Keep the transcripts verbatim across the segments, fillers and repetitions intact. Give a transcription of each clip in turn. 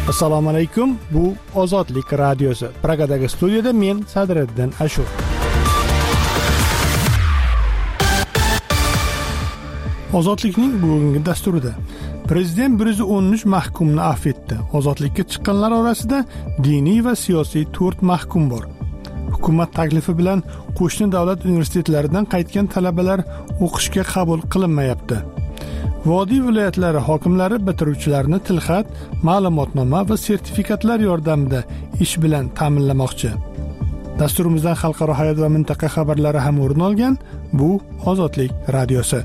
Assalomu alaykum. Bu Ozodlik radiosi. Pragadagi studiyada men Sadriddin Ashur. Ozodlikning bugungi dasturida Prezident bir yuz o'n uch mahkumni afv etdi. Ozodlikka chiqqanlar orasida diniy va siyosiy to'rt mahkum bor. Hukumat taklifi bilan qo'shni davlat universitetlaridan qaytgan talabalar o'qishga qabul qilinmayapti. Vodiy viloyatlari hokimlari bitiruvchilarni tilxat, ma'lumotnoma va sertifikatlar yordamida ish bilan ta'minlamoqchi. Dasturimizdan xalqaro hayot va mintaqa xabarlari ham o'rin olgan. Bu Ozodlik radiosi.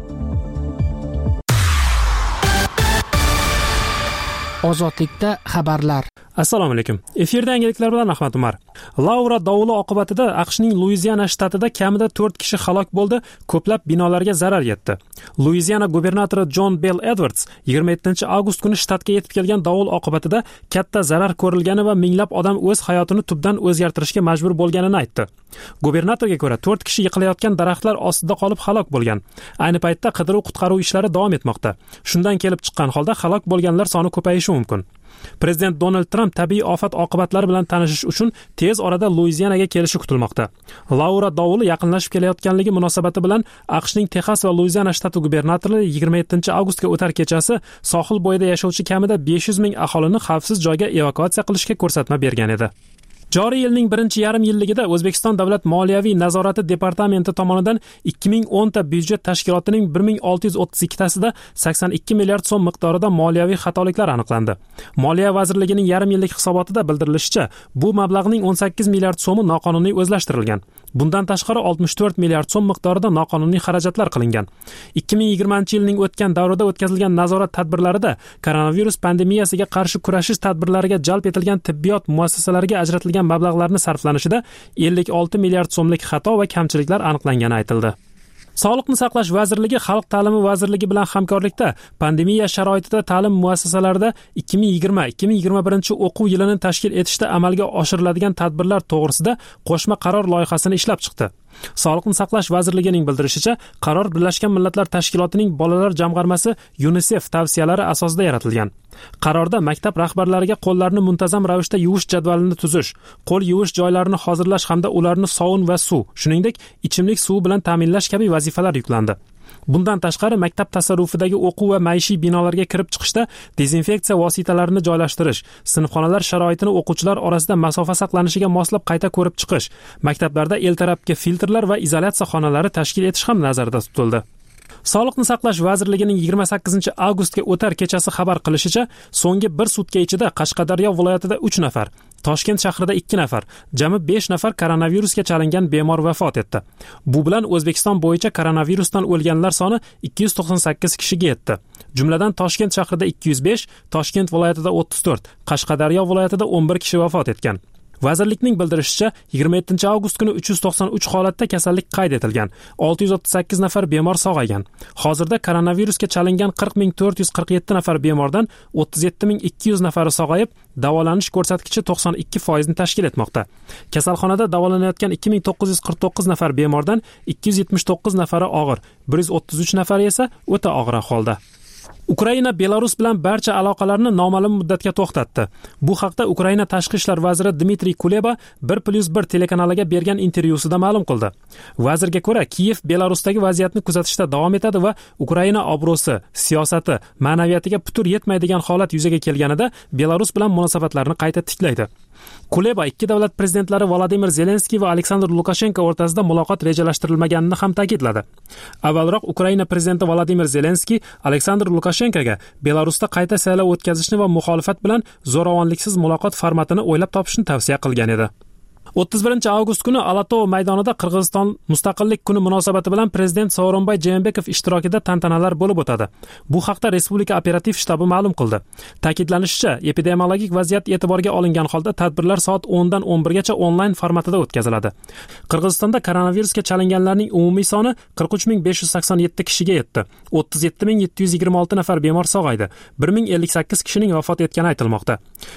Ozodlikda xabarlar. Assalomu alaykum. Efirda yangiliklar bilan Ahmad Umar. Laura dovuli oqibatida AQShning Luiziana shtatida kamida to'rt kishi halok bo'ldi, ko'plab binolarga zarar yetdi. Luiziana gubernatori John Bell Edwards yigirma yettinchi avgust kuni shtatga yetib kelgan dovul oqibatida katta zarar ko'rilgani va minglab odam o'z hayotini tubdan o'zgartirishga majbur bo'lganini aytdi. Gubernatorga ko'ra to'rt kishi yiqilayotgan daraxtlar ostida qolib halok bo'lgan. Ayni paytda qidiruv-qutqaruv ishlari davom etmoqda. Shundan kelib chiqqan holda halok bo'lganlar soni ko'payishi mumkin. Prezident Donald Trump tabiiy ofat oqibatlari bilan tanishish uchun tez orada Luizianaga kelishi kutilmoqda. Laura dovuli yaqinlashib kelayotganligi munosabati bilan AQShning Texas va Luiziana shtati gubernatorlari yigirma yettinchi avgustga o'tar kechasi sohil bo'yida yashovchi kamida besh yuz ming aholini xavfsiz joyga evakuatsiya qilishga ko'rsatma bergan edi. Joriy yilning birinchi yarim yilligida O'zbekiston Davlat moliyaviy nazorati departamenti tomonidan ikki ming o'n ta byudjet tashkilotining bir ming olti yuz o'ttiz ikki tasida sakson ikki milliard so'm miqdorida moliyaviy xatoliklar aniqlandi. Moliya vazirligining yarim yillik hisobotida bildirilishicha, bu mablag'ning o'n sakkiz milliard so'mi noqonuniy o'zlashtirilgan. Bundan tashqari oltmish to'rt milliard so'm miqdorida noqonuniy xarajatlar qilingan. ikki ming yigirmanchi yilning o'tgan davrida o'tkazilgan nazorat tadbirlarida koronavirus pandemiyasiga qarshi kurashish tadbirlariga jalb etilgan tibbiyot muassasalariga ajratilgan mablag'larni sarflanishida ellik olti milliard so'mlik xato va kamchiliklar aniqlangani aytildi. Sog'liqni saqlash vazirligi Xalq ta'limi vazirligi bilan hamkorlikda pandemiya sharoitida ta'lim muassasalarida ikki ming yigirma ikki ming yigirma birinchi o'quv yilini tashkil etishda amalga oshiriladigan tadbirlar to'g'risida qo'shma qaror loyihasini ishlab chiqdi. Sog'liqni saqlash vazirligining bildirishicha, qaror Birlashgan Millatlar Tashkilotining bolalar jamg'armasi UNICEF tavsiyalari asosida yaratilgan. Qarorda maktab rahbarlariga qo'llarni muntazam ravishda yuvish jadvalini tuzish, qo'l yuvish joylarini hozirlash hamda ularni sovun va suv, shuningdek, ichimlik suvi bilan ta'minlash kabi vazifalar yuklandi. Bundan tashqari maktab tasarrufidagi o'quv va maishiy binolarga kirib chiqishda dezinfeksiya vositalarini joylashtirish, sinfxonalar sharoitini o'quvchilar orasida masofa saqlanishiga moslab qayta ko'rib chiqish, maktablarda el tarafga filtrlar va izolyatsiya xonalari tashkil etish ham nazarda tutildi. Sog'liqni saqlash vazirligining yigirma sakkizinchi avgustga o'tar kechasi xabar qilishicha, so'nggi bir sutka ichida Qashqadaryo viloyatida uch nafar, Toshkent shahrida ikki nafar, jami besh nafar koronavirusga chalingan bemor vafot etdi. Bu bilan O'zbekiston bo'yicha koronavirusdan o'lganlar soni ikki yuz to'qson sakkiz kishiga yetdi. Jumladan Toshkent shahrida ikki yuz besh, Toshkent viloyatida o'ttiz to'rt, Qashqadaryo viloyatida o'n bir kishi vafot etgan. Vazirlikning bildirishicha, yigirma yettinchi avgust kuni uch yuz to'qson uch holatda kasallik qayd etilgan. olti yuz o'ttiz sakkiz nafar bemor sog'aygan. Hozirda koronavirusga chalingan qirq ming to'rt yuz qirq yetti nafar bemordan o'ttiz yetti ming ikki yuz nafari sog'ayib, davolanish ko'rsatkichi to'qson ikki foiz ni tashkil etmoqda. Kasalxonada davolanayotgan ikki ming to'qqiz yuz qirq to'qqiz nafar bemordan ikki yuz yetmish to'qqiz nafari og'ir, bir yuz o'ttiz uch nafari esa o'ta og'ir ahvolda. Ukraina Belarus bilan barcha aloqalarni noma'lum muddatga to'xtatdi. Bu haqda Ukraina tashqi ishlar vaziri Dmitriy Kuleba bir plus bir telekanaliga bergan intervyusida ma'lum qildi. Vazirga ko'ra, Kiyev Belarusdagi vaziyatni kuzatishda davom etadi va Ukraina obro'si, siyosati, ma'naviyatiga putur yetmaydigan holat yuzaga kelganida Belarus bilan munosabatlarni qayta tiklaydi. Kuleba ikki davlat prezidentlari Vladimir Zelenskiy va Aleksandr Lukashenko o'rtasida muloqot rejalashtirilmaganini ham ta'kidladi. Avvalroq Ukraina prezidenti Vladimir Zelenskiy Aleksandr Lukashenkoga Belarusda qayta saylov o'tkazishni va muxolifat bilan zo'ravonliksiz muloqot formatini o'ylab topishni tavsiya qilgan edi. o'ttiz birinchi avgust kuni Alatovo maydonida Qirg'iziston mustaqillik kuni munosabati bilan prezident Sooronbay Jeenbekov ishtirokida tantanalar bo'lib o'tadi. Bu haqda Respublika operativ shtabi ma'lum qildi. Ta'kidlanishicha, epidemiologik vaziyat e'tiborga olingan holda tadbirlar soat o'n dan o'n bir gacha onlayn formatida o'tkaziladi. Qirg'izistonda koronavirusga chalinganlarning umumiy soni qirq uch ming besh yuz sakson yetti kishiga yetdi. o'ttiz yetti ming yetti yuz yigirma olti nafar bemor sog'aydi. bir ming ellik sakkiz kishining vafot etgani aytilmoqda.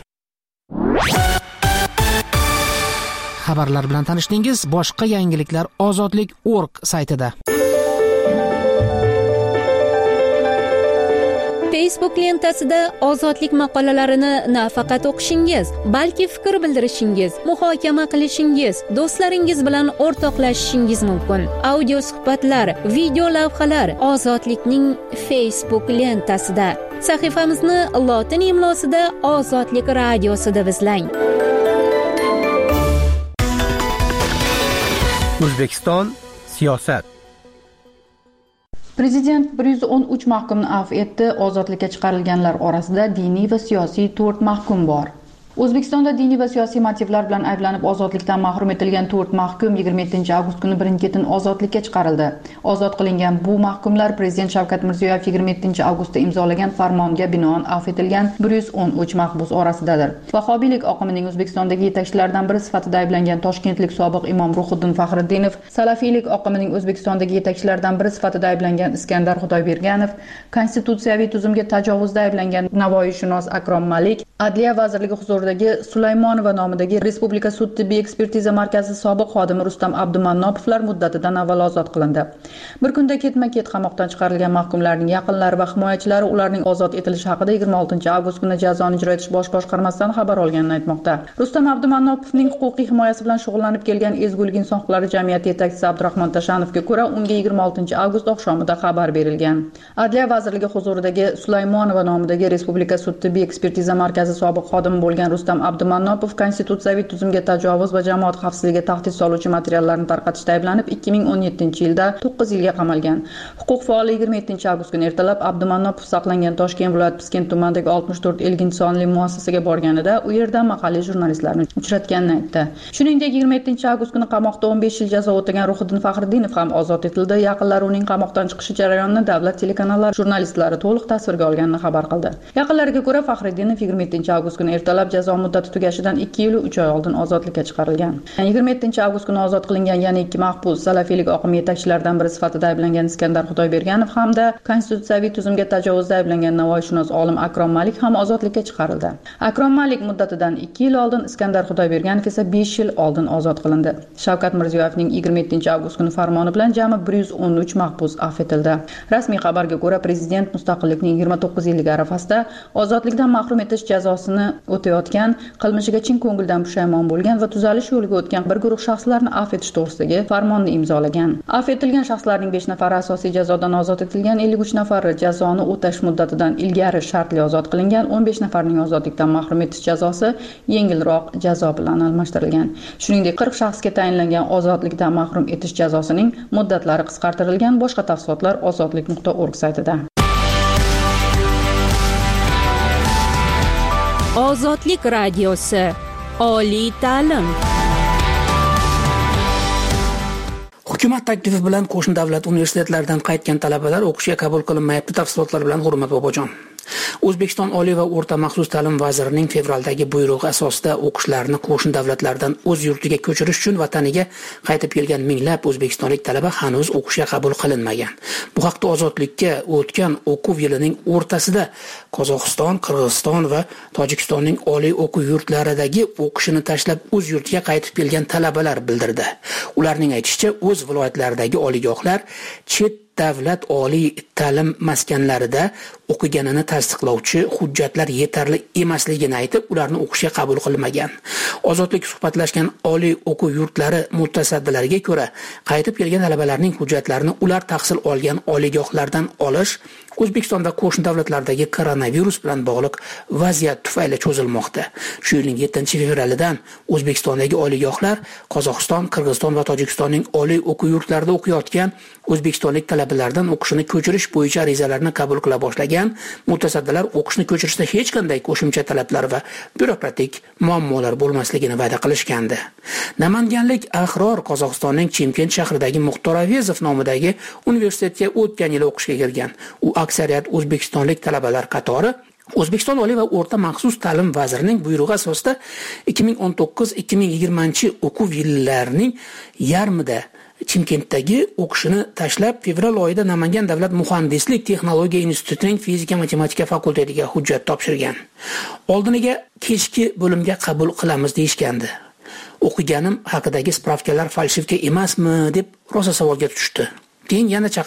Xabarlar bilan tanishdingiz. Boshqa yangiliklar ozodlik nokta org saytida. Facebook lentasida ozodlik maqolalarini nafaqat o'qishingiz, balki fikr bildirishingiz, muhokama qilishingiz, do'stlaringiz bilan o'rtoqlashishingiz mumkin. Audio suhbatlar, video lavhalar ozodlikning Facebook lentasida. Sahifamizni lotin imlosida Ozodlik radiosida izlang. O'zbekiston siyosat. Prezident bir yuz o'n uch mahkumni afv etdi. Ozodlikka chiqarilganlar orasida diniy va siyosiy to'rt mahkum bor. O'zbekistonda diniy va siyosiy motivlar bilan ayblanib ozodlikdan mahrum etilgan to'rt mahkum yigirma yettinchi avgust kuni birin-ketin ozodlikka chiqarildi. Ozod qilingan bu mahkumlar Prezident Shavkat Mirziyoyev yigirma yettinchi avgustda imzolagan farmonga binoan afv etilgan bir yuz o'n uch mahbus orasidadir. Vahobiylik oqimining O'zbekistondagi yetakchilaridan biri sifatida ayblangan toshkentlik sobiq imom Ruhiddin Faxriddinov, salafiylik oqimining O'zbekistondagi yetakchilaridan biri sifatida ayblangan Iskandar Xudoyberganov, konstitutsiyaviy tuzumga tajovuzda ayblangan Navoiyshunos Akrom Malik, Adliya vazirligi huzurida Sulaymonova nomidagi Respublika sud tibbiy ekspertiza markazi sobiq xodimi Rustam Abdumannopovlar muddatidan avval ozod qilindi. Bir kunda ketma-ket qamoqdan chiqarilgan mahkumlarning yaqinlari va himoyachilari ularning ozod etilishi haqida yigirma oltinchi avgust kuni jazoni ijro etish bosh boshqarmasidan xabar olganini aytmoqda. Rustam Abdumannopovning huquqiy himoyasi bilan shug'ullanib kelgan Ezgulik inson huquqlari jamiyati yetakchisi Abdurahmon Tashanovga ko'ra, unga yigirma oltinchi avgust oqshomida xabar berilgan. Adliya vazirligi huzuridagi Sulaymonova nomidagi Respublika sud tibbiy ekspertiza markazi sobiq xodimi bo'lgan Rustam Abdumannopov konstitutsiyaviy tuzumga tajovuz va jamoat xavfsizligiga tahdid soluvchi materiallarni tarqatishda ayblanib ikki ming o'n yettinchi yilda to'qqiz yilga qamalgan. Huquq faoli yigirma yettinchi avgust kuni ertalab Abdumannopov saqlangan Toshkent viloyati Piskent tumanidagi oltmish to'rt elginchi sonli muassasaga borganida u yerda mahalliy jurnalistlarni uchratganini aytdi. Shuningdek, yigirma yettinchi avgust kuni qamoqda o'n besh yil jazo o'tagan Ruhiddin Faxriddinov ham ozod etildi. Yaqinlari uning qamoqdan chiqishi jarayonini davlat telekanallari jurnalistlari to'liq tasvirga olganini xabar qildi. Yaqinlariga ko'ra, Faxriddinov yigirma yettinchi avgust kuni ertalab jazo muddati tugashidan ikki yil uch oy oldin ozodlikka chiqarilgan. yigirma yettinchi avgust kuni ozod qilingan yana ikki mahbus salafiylik oqimi yetakchilaridan biri sifatida ayblangan Iskandar Xudoyberganov hamda konstitutsiyaviy tuzumga tajovuzda ayblangan Navoiyshunos olim Akrom Malik ham ozodlikka chiqarildi. Akrom Malik muddatidan ikki yil oldin, Iskandar Xudoyberganov esa besh yil oldin ozod qilindi. Shavkat Mirziyoyevning yigirma yettinchi avgust kuni farmoni bilan jami bir yuz o'n uch mahbus afv etildi. Rasmiy xabarga ko'ra, prezident mustaqillikning yigirma to'qqiz yilligi arafasida ozodlikdan mahrum etish jazosini o'tayotgan, qilmishiga chin ko'ngildan pushaymon bo'lgan va tuzalish yo'liga o'tgan bir guruh shaxslarni afv etish to'g'risidagi farmonni imzolagan. Afv etilgan shaxslarning besh nafari asosiy jazodan ozod etilgan, ellik uch nafari jazoni o'tash muddatidan ilgari shartli ozod qilingan, o'n besh nafarining ozodlikdan mahrum etish jazosi yengilroq jazo bilan almashtirilgan. Shuningdek, qirq shaxsga tayinlangan ozodlikdan mahrum etish jazosining muddatlari qisqartirilgan. Boshqa tafsilotlar ozodlik nuqta org saytida. Ozodlik radiosi. Oliy ta'lim. Hukumat taklifi bilan qo'shni davlat universitetlaridan qaytgan talabalar o'qishga qabul qilinmayapti. Tafsilotlar bilan Hurmat Bobojon. O'zbekiston Oliy va o'rta maxsus ta'lim vazirining fevraldagi buyrug'i asosida o'qishlarni qo'shni davlatlardan o'z yurtiga ko'chirish uchun vataniga qaytib kelgan minglab o'zbekistonlik talaba hanuz o'qishga qabul qilinmagan. Bu haqda Ozodlikka o'tgan o'quv yilining o'rtasida Qozog'iston, Qirg'iziston va Tojikistonning oliy o'quv yurtlaridagi o'qishini tashlab o'z yurtiga qaytib kelgan talabalar bildirdi. Ularning aytishicha, o'z viloyatlaridagi oliygohlar chet davlat oliy ta'lim maskanlarida o'qiganini tasdiqlovchi hujjatlar yetarli emasligini aytib, ularni o'qishga qabul qilmagan. Ozodlik suhbatlashgan oliy o'quv yurtlari mutasaddilariga ko'ra, qaytib kelgan talabalarning hujjatlarini ular tahsil olgan oliygohlardan olish O'zbekiston va qo'shni davlatlardagi koronavirus bilan bog'liq vaziyat tufayli cho'zilmoqda. Shu yilning yettinchi fevralidan O'zbekistondagi oliygohlar Qozog'iston, Qirg'iziston va Tojikistonning oliy o'quv yurtlarida o'qiyotgan o'zbekistonlik talabalardan o'qishini ko'chirish bo'yicha arizalarni qabul qila boshlagan. Mutasaddilar o'qishni ko'chirishda hech qanday qo'shimcha talablar va byurokratik muammolar bo'lmasligini va'da qilishgandi. Namanganlik Ahror Qozog'istonning Chimkent shahridagi Muxtor Avezov nomidagi universitetga o'tgan yil o'qishga kirgan. U aksariyat o'zbekistonlik talabalar qatori O'zbekiston Oliy va o'rta maxsus ta'lim vazirining buyrug'i asosida ikki ming o'n to'qqiz ikki ming yigirmanchi o'quv yillarining yarmida Chimkentdagi o'qishini tashlab, fevral oyida Namangan davlat muhandislik texnologiya institutining fizika matematika fakultetiga hujjat topshirgan. Oldiniga kechki bo'limga qabul qilamiz deyishgandi. O'qiganim haqidagi spravkalar falshivka emasmi deb rosa savolga tushdi. Keyin yana chaqirib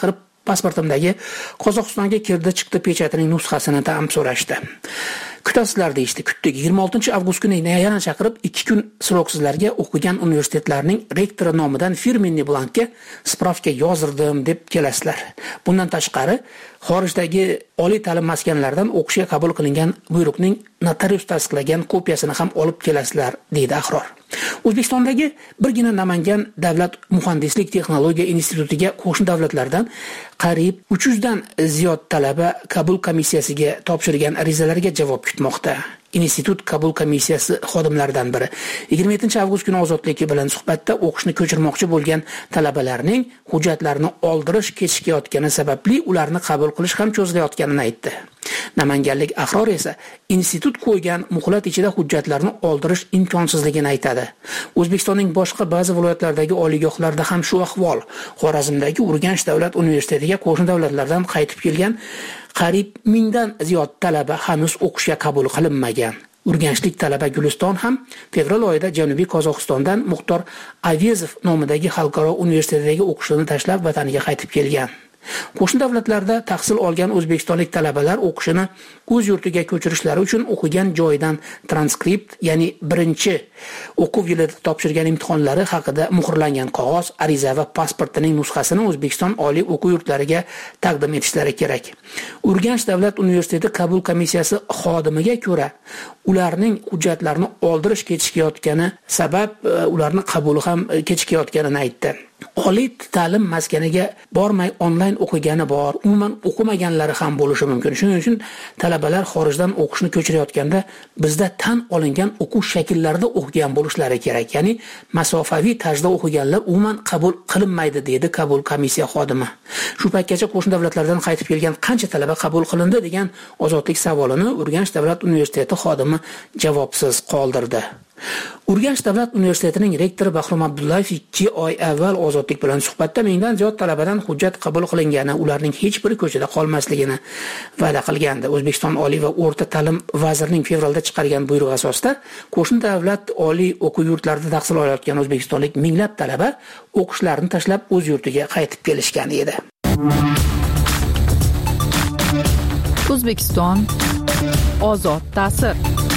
pasportimdagi Qozog'istonga kirdi chiqdi pechatining nusxasini ham so'rashdi. Kutasizlar deyishdi, kutdik. yigirma oltinchi avgust kuni yana chaqirib ikki kun sroksizlarga o'qigan universitetlarning rektori nomidan firmenniy blankka spravka yozdirdim deb kelasizlar. Bundan tashqari, xorijdagi oliy ta'lim maskanlaridan o'qishga qabul qilingan buyruqning notarius tasdiqlagan kopiyasini ham olib kelasizlar, deydi Ahror. O'zbekistondagi birgina Namangan davlat muhandislik texnologiya institutiga qo'shni davlatlardan qariyb uch yuz dan ziyod talaba qabul komissiyasiga topshirgan arizalarga javob kutmoqda. Institut qabul komissiyasi xodimlaridan biri yigirma yettinchi avgust kuni Ozodlik bilan suhbatda o'qishni ko'chirmoqchi bo'lgan talabalarning hujjatlarini oldirish kechikayotgani sababli ularni qabul qilish ham cho'zilayotganini aytdi. Namanganlik Ahror esa institut qo'ygan muhlat ichida hujjatlarni oldirish imkonsizligini aytadi. O'zbekistonning boshqa ba'zi viloyatlaridagi oliygohlarda ham shu ahvol. Xorazmdagi Urganch davlat universitetiga qo'shni davlatlardan qaytib kelgan qariyb mingdan ziyod talaba hanuz o'qishga qabul qilinmagan. Urganchlik talaba Guliston ham fevral oyida Janubiy Qozog'istondan Muxtor Avezov nomidagi xalqaro universitetdagi o'qishini tashlab vataniga qaytib kelgan. Qo'shni davlatlarda tahsil olgan o'zbekistonlik talabalar o'qishini o'z yurtiga ko'chirishlari uchun o'qigan joyidan transkript, ya'ni birinchi o'quv yilida topshirgan imtihonlari haqida muhrlangan qog'oz, ariza va pasportining nusxasini O'zbekiston oliy o'quv yurtlariga taqdim etishlari kerak. Urganch davlat universiteti qabul komissiyasi xodimiga ko'ra, ularning hujjatlarini oldirish kechikayotgani sabab ularning qabuli ham kechikayotganini aytdi. Oliy ta'lim maskaniga bormay onlayn o'qigani bor, umuman o'qimaganlari ham bo'lishi mumkin. Shuning uchun talabalar xorijdan o'qishni ko'chirayotganda bizda tan olingan o'quv shakllarida o'qigan bo'lishlari kerak. Ya'ni masofaviy tarzda o'qiganlar umuman qabul qilinmaydi, dedi qabul komissiya xodimi. Shu paytgacha qo'shni davlatlardan qaytib kelgan qancha talaba qabul qilindi degan Ozodlik savolini Urganch davlat universiteti xodimi javobsiz qoldirdi. Urganch davlat universitetining rektori Bahrom Abdullayev ikki oy avval Ozodlik bilan suhbatda mingdan ziyod talabadan hujjat qabul qilingani, ularning hech biri ko'chada qolmasligini va'da qilgandi. O'zbekiston oliy va o'rta ta'lim vazirining fevralda chiqargan buyrug'i asosida qo'shni davlat oliy o'quv yurtlarida tahsil olayotgan o'zbekistonlik minglab talaba o'qishlarini tashlab o'z yurtiga qaytib kelishgan edi. O'zbekiston ozod ta'sir.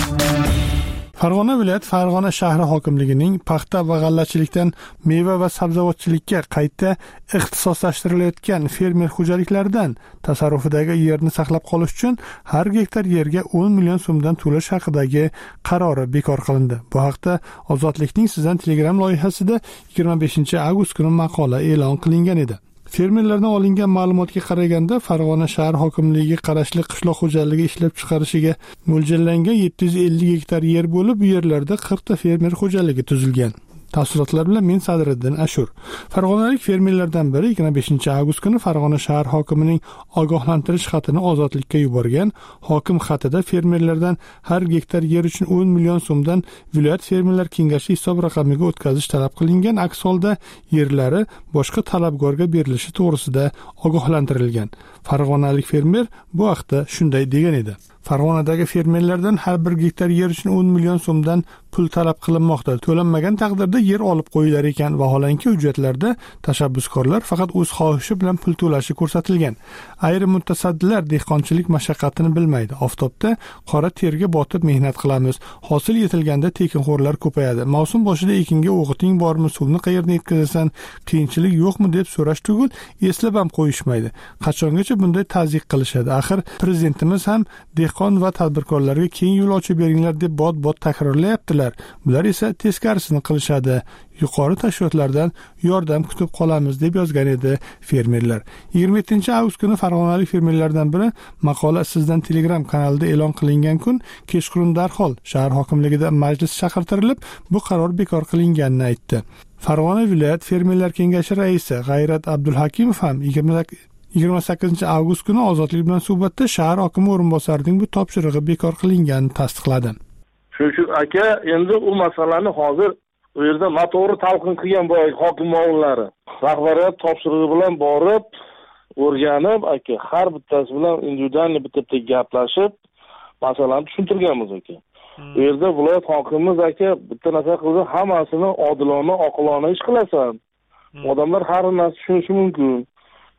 Farg'ona viloyat Farg'ona shahri hokimligining paxta va g'allachilikdan meva va sabzavotchilikka qayta ixtisoslashtirilgan fermer xo'jaliklaridan tasarrufidagi yerni saqlab qolish uchun har gektar yerga o'n million so'mdan to'lash haqidagi qarori bekor qilindi. Bu haqda Ozodlikning Sizdan Telegram loyihasida yigirma beshinchi avgust kuni maqola e'lon qilingan edi. Fermerlardan olingan ma'lumotga qaraganda Farg'ona shahar hokimligiga qarashli qishloq xo'jaligi ishlab chiqarishiga mo'ljallangan yetti yuz ellik gektar yer bo'lib, bu yerlarda qirq ta fermer xo'jaligi tuzilgan. Tafsilotlar bilan men Sadriddin Ashur. Farg'onalik fermerlardan biri yigirma beshinchi avgust kuni Farg'ona shahar hokimining ogohlantirish xatini Ozodlikka yuborgan. Hokim xatida fermerlardan har gektar yer uchun o'n million so'mdan viloyat fermerlar kengashi hisob raqamiga o'tkazish talab qilingan. Aks holda yerlari boshqa talabgorga berilishi to'g'risida ogohlantirilgan. Farg'onalik fermer bu haqda shunday degan edi: Farg'onadagi fermerlardan har bir gektar yer uchun o'n million so'mdan pul talab qilinmoqda. To'lanmagan taqdirda yer olib qo'yilar ekan. Vaholanki hujjatlarda tashabbuskorlar faqat o'z xohishi bilan pul to'lashi ko'rsatilgan. Ayrim mutasaddilar dehqonchilik mashaqqatini bilmaydi. Oftobda qora terga botib mehnat qilamiz. Hosil yetilganda tekinxo'rlar ko'payadi. Mavsum boshida ekinga o'g'iting bormi, suvni qayerdan yetkazasan, qiyinchilik yo'qmi deb so'rash tugul eslab ham qo'yishmaydi. Qachongacha bunday tazyiq qilishadi? Axir prezidentimiz ham dehqon va tadbirkorlarga keng yo'l ochib beringlar deb bot-bot takrorlayaptilar. Bular esa teskarisini qilishadi. Yuqori tashkilotlardan yordam kutib qolamiz deb yozgan edi fermerlar. yigirma yettinchi avgust kuni farg'onalik fermerlardan biri maqola Sizdan Telegram kanalida e'lon qilingan kun kechqurun darhol shahar hokimligida majlis chaqirtirilib, bu qaror bekor qilinganini aytdi. Farg'ona viloyat fermerlar kengashi raisi G'ayrat Abdulhakimov ham yigirma sakkizinchi avgust kuni Ozodlik bilan suhbatda shahar hokimi o'rinbosarining bu topshirig'i bekor qilinganini tasdiqladi. Shuning uchun aka, endi u masalani hozir u yerda noto'g'ri talqin qilgan bu hokim o'g'illari rahbariyat topshirig'i bilan borib o'rganib, aka har bittasi bilan individualni bitta-bitta gaplashib masalani tushuntirganmiz aka. Bu yerda viloyat hokimimiz aka bitta narsa qildi, hammasini odilona, oqilona ish qilasan. Odamlar har narsa tushunishi mumkin.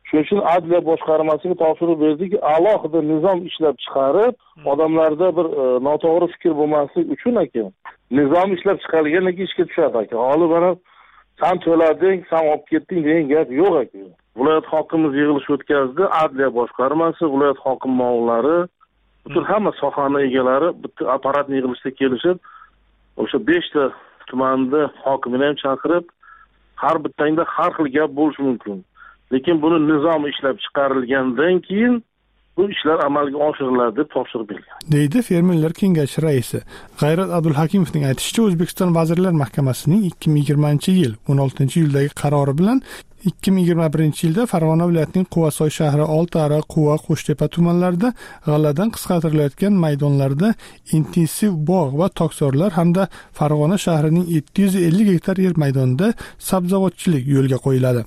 Shuning uchun adliya boshqarmasiga topshiriq berdiki, alohida nizom ishlab chiqarib, odamlarda bir e, noto'g'ri fikr bo'lmasligi uchun aka, nizom ishlab chiqarilgandan keyin ishga tushadi aka. Hali bana sen to'lading, sen olib ketding degan gap yo'q aka. Viloyat hokimimiz yig'ilish o'tkazdi, adliya boshqarmasi, viloyat hokim ma'murlari, butun hamma sohani egalari bitta apparatni yig'ilishda kelishib, o'sha besh ta tumanda hokimini ham chaqirib, har bittangda har xil gap bo'lishi mumkin. Lekin buni nizom ishlab chiqarilgandan keyin bu ishlar amalga oshiriladi deb topshiriq berilgan. Deydi Fermerlar kengashi raisi G'ayrat Abdulhakimovning aytishicha, O'zbekiston Vazirlar Mahkamasining ikki ming yigirmanchi yil o'n oltinchi iyuldagi qarori bilan ikki ming yigirma birinchi yilda Farg'ona viloyatining Quvasoy shahri, Oltiariq, Quva, Qo'shtepa tumanlarida g'alladan qisqartirilayotgan maydonlarda intensiv bog' va tokzorlar hamda Farg'ona shahrining yetti yuz ellik gektar yer maydonida sabzavotchilik yo'lga qo'yiladi.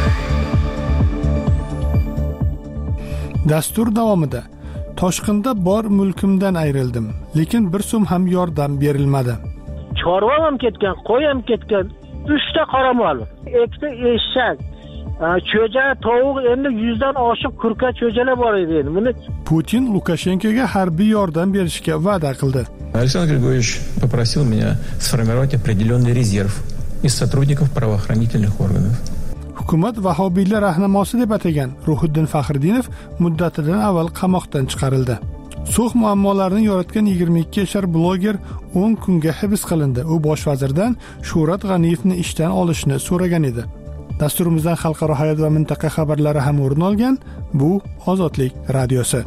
Dastur davomida Toshqinda bor mulkimdan ayrildim, lekin bir so'm ham yordam berilmadi. Chorvam ham ketgan, qo'y ham ketgan, uchta qoramol, ikkita eshak, cho'ja, tovuq, endi yuzdan oshiq kurka cho'jalar bor edi. Buni Putin Lukashenkoga harbiy yordam berishga va'da qildi. Александр Григорьевич попросил меня сформировать определенный резерв из сотрудников правоохранительных органов. Hukumat vahobiylar rahnamosi deb atagan Ruhiddin Faxriddinov muddatidan avval qamoqdan chiqarildi. Sulh muammolarini yoritgan yigirma ikki yashar bloger o'n kunga hibs qilindi. U bosh vazirdan Shuhrat G'aniyevni ishdan olishni so'ragan edi. Dasturimizdan xalqaro hayot va mintaqa xabarlari ham o'rin olgan. Bu Ozodlik radiosi.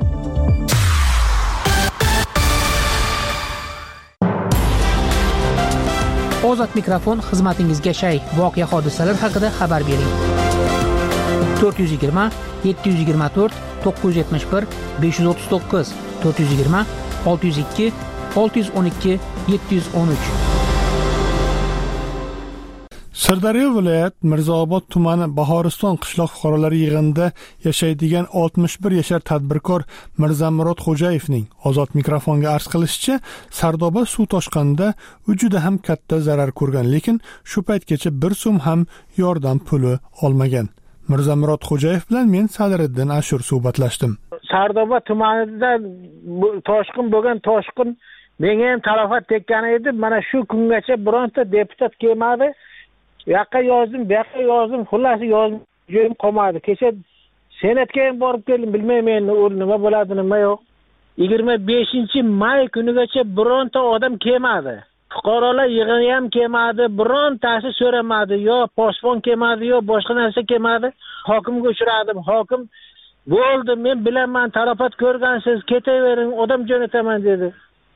Ozod mikrofon xizmatingizga shay. Voqea hodisalar haqida xabar bering. to'rt yuz yigirma yetti yuz yigirma to'rt to'qqiz yuz yetmish bir besh yuz o'ttiz to'qqiz to'rt yuz yigirma olti yuz ikki olti yuz o'n ikki yetti yuz o'n uch. Sirdaryo viloyat Mirzaobod tumani Bahoriston qishloq fuqarolari yig'inida yashaydigan oltmish bir yashar tadbirkor Mirzamurod Xo'jayevning Ozod mikrofonga arz qilishicha, Sardoba suv toshqinida u juda ham katta zarar ko'rgan, lekin shu paytgacha bir so'm ham yordam puli olmagan. Mirzamurod Xo'jayev bilan men Sadriddin Ashur suhbatlashdim. Sardoba tumanida toshqin bo'lgan, toshqin menga ham talafot tekkan edi. Mana shu kungacha bironta deputat kelmadi. Bu yoqqa yozdim, bu yoqqa yozdim, xullas yozdim, joyim qolmadi. Kecha senatga ham borib keldim, bilmayman endi u nima bo'ladi, nima yo'q. yigirma beshinchi may kunigacha bironta odam kelmadi. Fuqarolar yig'ini ham kelmadi, birontasi so'ramadi, yo posbon kelmadi, yo boshqa narsa kelmadi. Hokimga uchradim. Hokim bo'ldi, men bilaman, talafot ko'rgansiz, ketavering, odam jo'nataman dedi.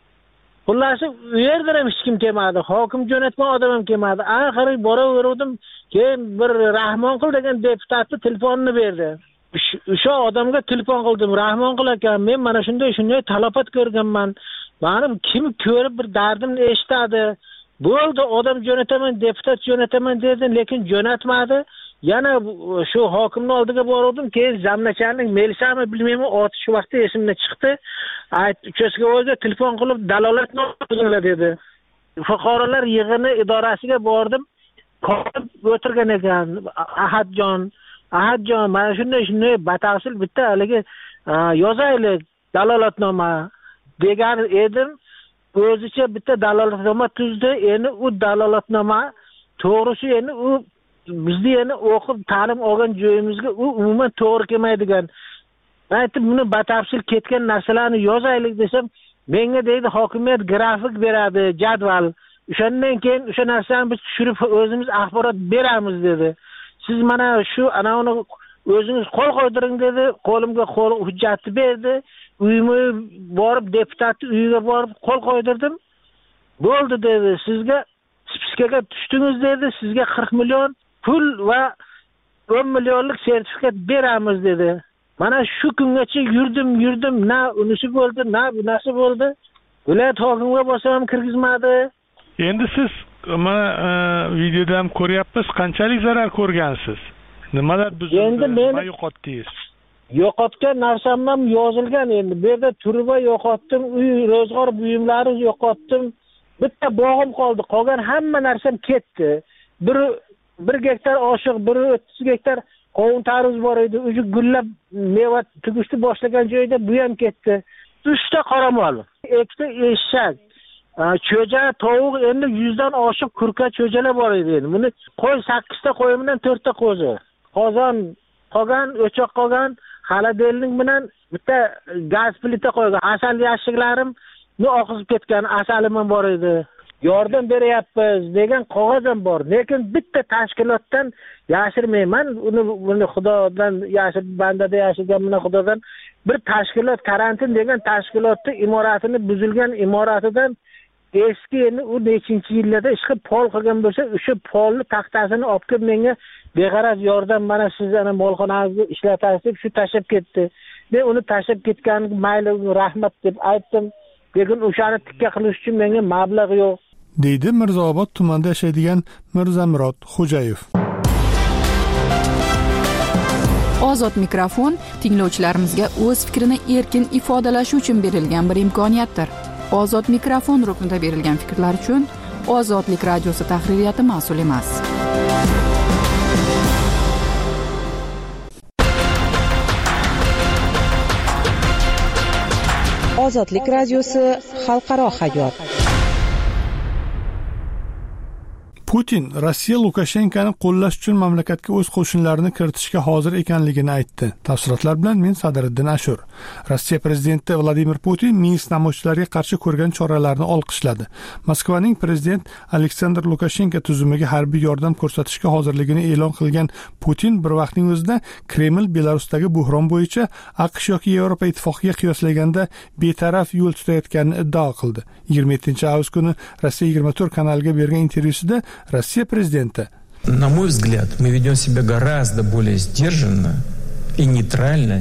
Xullas, u yerda ham hech kim kelmadi. Hokim jo'natgan odam ham kelmadi. Oxiri boraverdim, keyin bir Rahmonqul degan deputatni telefonini berdi. O'sha odamga telefon qildim. Rahmonqul aka, men mana shunday shunday talafot ko'rganman. Benim kim ko'rib bir dardimni eshitadi. Bo'ldi, odam jo'nataman, deputat jo'nataman dedi, lekin jo'natmadi. Yana shu hokimning oldiga bordim, keyin zamnacharning melisami bilmayman, oti shu vaqtda esimdan chiqdi. Ayt, uchastkavoyga telefon qilib dalolatnoma yozinglar dedi. Fuqarolar yig'ini idorasiga bordim. Qolib o'tirgan ekan Ahadjon. Ahadjon, mana shunday shunday batafsil bitta haligi yozaylik dalolatnoma degan edim. O'zicha bitta dalolatnoma tuzdi. Endi u dalolatnoma to'g'risi endi u bizni yana o'qib ta'lim olgan joyimizga u umuman to'g'ri kelmaydigan. Aytib, buni batafsil ketgan narsalarni yozaylik desam, menga deydi hokimiyat grafik beradi, jadval. O'shandan keyin o'sha narsani biz tushirib o'zimiz axborot beramiz dedi. Siz mana shu anavini o'zingiz qo'l qo'ydiring dedi. Qo'limga qo'l hujjatni berdi. Uyimga borib deputatning uyiga borib qo'l qo'ydirdim. Bo'ldi dedi. Sizga spiskaga tushdingiz dedi. Sizga qirq million pul va o'n millionlik sertifikat beramiz dedi. Mana shu kungacha yurdim, yurdim, na unisi bo'ldi, na bunasi bo'ldi. Viloyat hokimiga bosam kirgizmadi. Endi siz mana videoda ham ko'ryapmiz, qanchalik zarar ko'rgansiz? Nimalar buzildi, nima yo'qotdingiz? Yo'qotgan narsam ham yozilgan endi. Bu yerda turba yo'qotdim, uy, ro'zg'or buyumlari yo'qotdim. Bitta bog'im qoldi. Qolgan hamma narsam ketdi. Bir bir gektar oshiq, bir o'ttiz gektar qovun tarvuz bor edi, o'sha gullab meva tugishni boshlagan joyda bu ham ketdi. uchta qoramol, ikkita eshak, cho'ja, tovuq, endi yuzdan oshiq kurka cho'jalar bor edi. Buni qo'y sakkizta qo'y bilan to'rtta qo'zi. Qozon qolgan, o'choq qolgan, xaladelnik bilan bitta gaz plita qo'ygan. Asal yashiklarim bu oqizib ketgan asalim ham bor edi. Yordam beryapmiz degan qog'oz ham bor. Lekin bitta tashkilotdan yashirmayman. Uni buni Xudodan yashir, bandada yashigan buni Xudodan bir tashkilot karantin degan tashkilotni imoratini buzilgan imoratidan eski endi u nechinchi yillarda ishqi pol qilgan bo'lsa, o'sha polni taxtasini olib kelib menga beg'araz yordam, mana siz ana molxonangizni ishlatasiz deb shu tashab ketdi. Men uni tashab ketganiga mayli, rahmat deb aytdim. Lekin o'shani tikka qilish uchun menga mablag' yo'q, deydi Mirzaobod tumanida yashaydigan Mirzamurod Xo'jayev. Ozod mikrofon tinglovchilarimizga o'z fikrini erkin ifodalashi uchun berilgan bir imkoniyatdir. Ozod mikrofon ruknida berilgan fikrlar uchun Ozodlik radiosi tahririyati mas'ul emas. Ozodlik radiosi xalqaro hayot. Putin Rossiya Lukashenkoni qo'llash uchun mamlakatga o'z qo'shinlarini kiritishga hozir ekanligini aytdi. Tafsilotlar bilan men Sadriddin Ashur. Rossiya prezidenti Vladimir Putin Minsk namoyishchilariga qarshi ko'rgan choralarni olqishladi. Moskvaning prezident Aleksandr Lukashenko tuzumiga harbiy yordam ko'rsatishga hozirligini e'lon qilgan Putin bir vaqtning o'zida Kreml Belarusdagi buhron bo'yicha AQSh yoki Yevropa ittifoqiga qiyoslaganda betaraf yo'l tutayotganini iddao qildi. yigirma yettinchi avgust kuni Rossiya yigirma to'rt kanaliga bergan intervyusida Rossiya prezidenti: На мой взгляд, мы ведем себя гораздо более сдержанно и нейтрально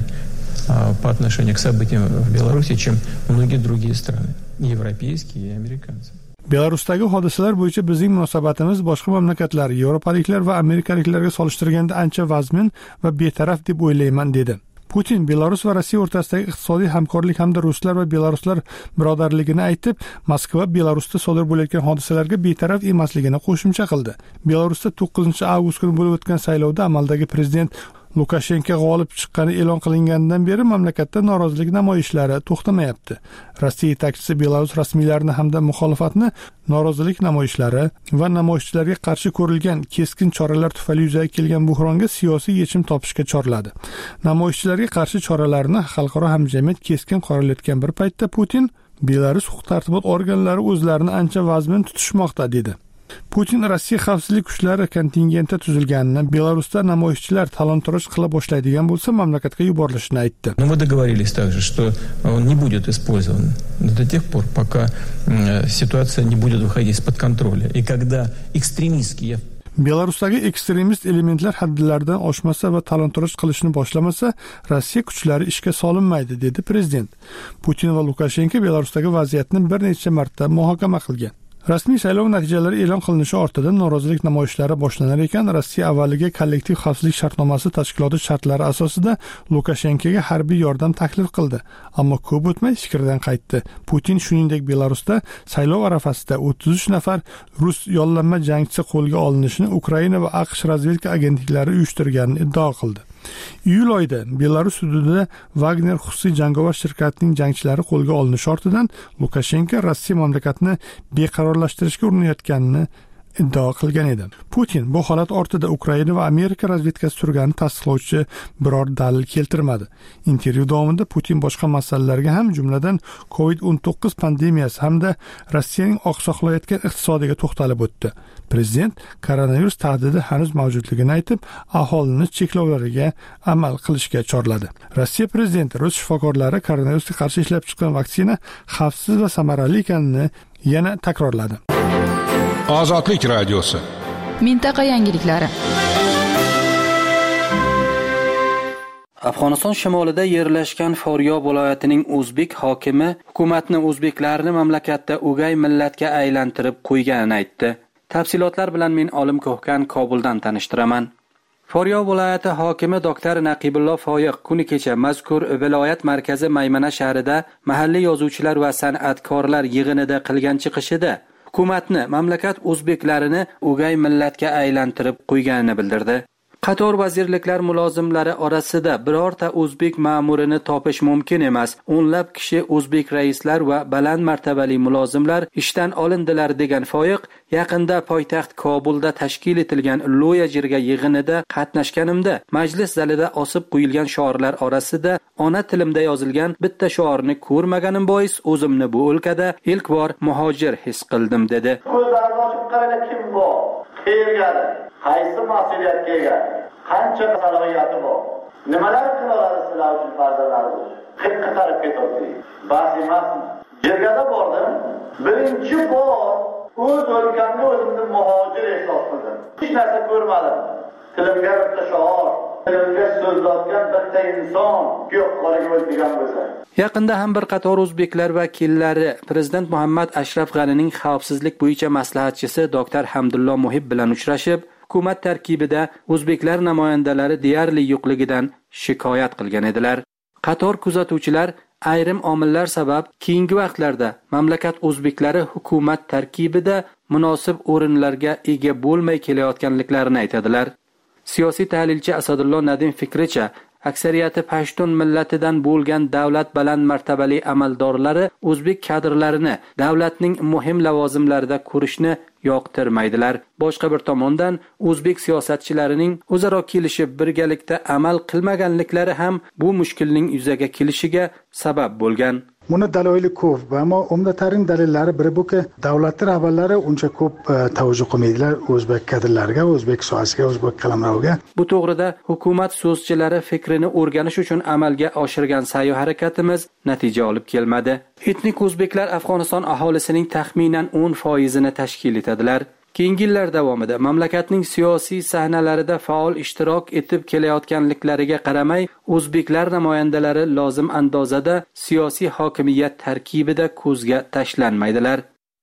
по отношению к событиям в Беларуси, чем многие другие страны, европейские и американцы. Belarusdagi hodisalar bo'yicha bizning munosabatimiz boshqa mamlakatlar, yevropaliklar va amerikaliklarga solishtirganda ancha vazmin va betaraf deb o'ylayman, dedi. Putin Belarus va Rossiya o'rtasidagi iqtisodiy hamkorlik hamda ruslar va belaruslar birodarligini aytib, Moskva Belarusda sodir bo'layotgan hodisalarga betaraf emasligini qo'shimcha qildi. Belarusda to'qqizinchi avgust kuni bo'lib o'tgan saylovda amaldagi prezident Lukashenko g'olib chiqqani e'lon qilingandan beri mamlakatda norozilik namoyishlari to'xtamayapti. Rossiya yetakchisi Belarus rasmiylarini hamda muxolifatni norozilik namoyishlari va namoyishchilarga qarshi ko'rilgan keskin choralar tufayli yuzaga kelgan buhronga siyosiy yechim topishga chorladi. Namoyishchilarga qarshi choralarni xalqaro hamjamiyat keskin qoralayotgan bir paytda Putin Belarus huquq-tartibot organlari o'zlarini ancha vazmin tutishmoqda, dedi. Putin Rossiya xavfsizlik kuchlari kontingenti tuzilganini, Belarusda namoyishchilar talon-toroj qila boshlaydigan bo'lsa mamlakatga yuborilishini aytdi. Но мы договорились также, что он не будет использован до тех пор, пока ситуация не будет выходить из-под контроля. И когда экстремистские Belarusdagi ekstremist elementlar haddlaridan oshmasa va talon-toroj qilishni boshlamasa, Rossiya kuchlari ishga solinmaydi, dedi prezident. Putin va Lukashenko Belarusdagi vaziyatni bir necha marta muhokama qilgan. Rasmiy saylov natijalari e'lon qilinishi ortidan norozilik namoyishlari boshlanar ekan, Rossiya avvaliga kollektiv xavfsizlik shartnomasi tashkiloti shartlari asosida Lukashenkoga harbiy yordam taklif qildi, ammo ko'p o'tmay fikrdan qaytdi. Putin shuningdek Belarusda saylov arafasida o'ttiz uch nafar rus yollanma jangchisi qo'lga olinishini Ukraina va AQSh razvedka agentliklari uyushtirganini iddao qildi. Iyul oyida Belarus hududida Wagner xususiy jangovar shirkatining jangchilari qo'lga olinishi ortidan Lukashenko Rossiya mamlakatni beqarorlashtirishga urinayotganini iddao qilgan edi. Putin bu holat ortida Ukraina va Amerika razvedkasi turganini tasdiqlovchi biror dalil keltirmadi. Intervyu davomida Putin boshqa masalalarga ham, jumladan covid o'n to'qqiz pandemiyasi hamda Rossiyaning oqsoqlayotgan iqtisodiga to'xtalib o'tdi. Prezident koronavirus tahdidi hanuz mavjudligini aytib, aholini cheklovlariga amal qilishga chorladi. Rossiya prezidenti rus shifokorlari koronavirusga qarshi ishlab chiqqan vaksina xavfsiz va samarali ekanini yana takrorladi. Ozodlik radiosi. Mintaqa yangiliklari. Afg'oniston shimolida yerlashgan Foryob viloyatining o'zbek hokimi hukumatni o'zbeklarni mamlakatda o'gay millatga aylantirib qo'yganini aytdi. Tafsilotlar bilan men Olim Ko'hkan Kobuldan tanishtiraman. Foryob viloyati hokimi doktor Naqibullo Foyiq kuni kecha mazkur viloyat markazi Maymana shahrida mahalliy yozuvchilar va san'atkorlar yig'inida qilgan chiqishida hukumatni mamlakat o'zbeklarini o'gay millatga aylantirib qo'yganini bildirdi. Qator vazirliklar mulozimlari orasida birorta o'zbek ma'murini topish mumkin emas. O'nlab kishi o'zbek raislar va baland martabali mulozimlar ishdan olindilar degan Foyiq yaqinda poytaxt Kobulda tashkil etilgan Loya jirga yig'inida qatnashganimda majlis zalida osib qo'yilgan shiorlar orasida ona tilimda yozilgan bitta shiorni ko'rmaganim bois o'zimni bu o'lkada ilk bor muhojir his qildim dedi. Ko'zlarni ochib qaranglar, kim bor? Qayerga? Qaysi mas'uliyatga ega? Qancha salohiyati bor? Nimalar qila oladi sizlar uchun farzandlaringiz? Qayerga qarab ketadi? Bas emasmi? Yergada bordim. Birinchi bor o'z o'lkamda o'zimni muhojir ehsos qildim. Hech narsa ko'rmadim. Tilimga bitta shior, tilimga so'zlayotgan bitta inson yo'q, qolaga o'tgan bo'lsa. Yaqinda ham bir qator o'zbeklar vakillari Prezident Muhammad Ashraf G'anining xavfsizlik bo'yicha maslahatchisi doktor Hamdullo Muhib bilan uchrashib, hukumat tarkibida o'zbeklar namoyandalari deyarli yo'qligidan shikoyat qilgan edilar. Qator kuzatuvchilar ayrim omillar sabab keyingi vaqtlarda mamlakat o'zbeklari hukumat tarkibida munosib o'rinlarga ega bo'lmay kelayotganliklarini aytadilar. Siyosiy tahlilchi Asadullo Nadim fikricha, aksariyati Pashtun millatidan bo'lgan davlat baland martabali amaldorlari o'zbek kadrlarini davlatning muhim lavozimlarida ko'rishni yoqtirmaydilar. Boshqa bir tomondan o'zbek siyosatchilarining o'zaro kelishib birgalikda amal qilmaganliklari ham bu mushkulning yuzaga kelishiga sabab bo'lgan. Buni daloili ko'p, ammo umdatarin dalillari biri buki, davlatlar avvallari uncha ko'p tavajjuh qilmaydilar o'zbek kadrlariga, o'zbek sohasiga, o'zbek qalamroviga. Bu to'g'rida hukumat so'zchilari fikrini o'rganish uchun amalga oshirgan sa'y harakatimiz natija olib kelmadi. Etnik o'zbeklar Afg'oniston aholisining taxminan o'n foizini tashkil etadilar. Keyingi yillar davomida mamlakatning siyosiy sahnalarida faol ishtirok etib kelayotganliklariga qaramay, o'zbeklar namoyandalari lozim andozada siyosiy hokimiyat tarkibida ko'zga tashlanmaydilar.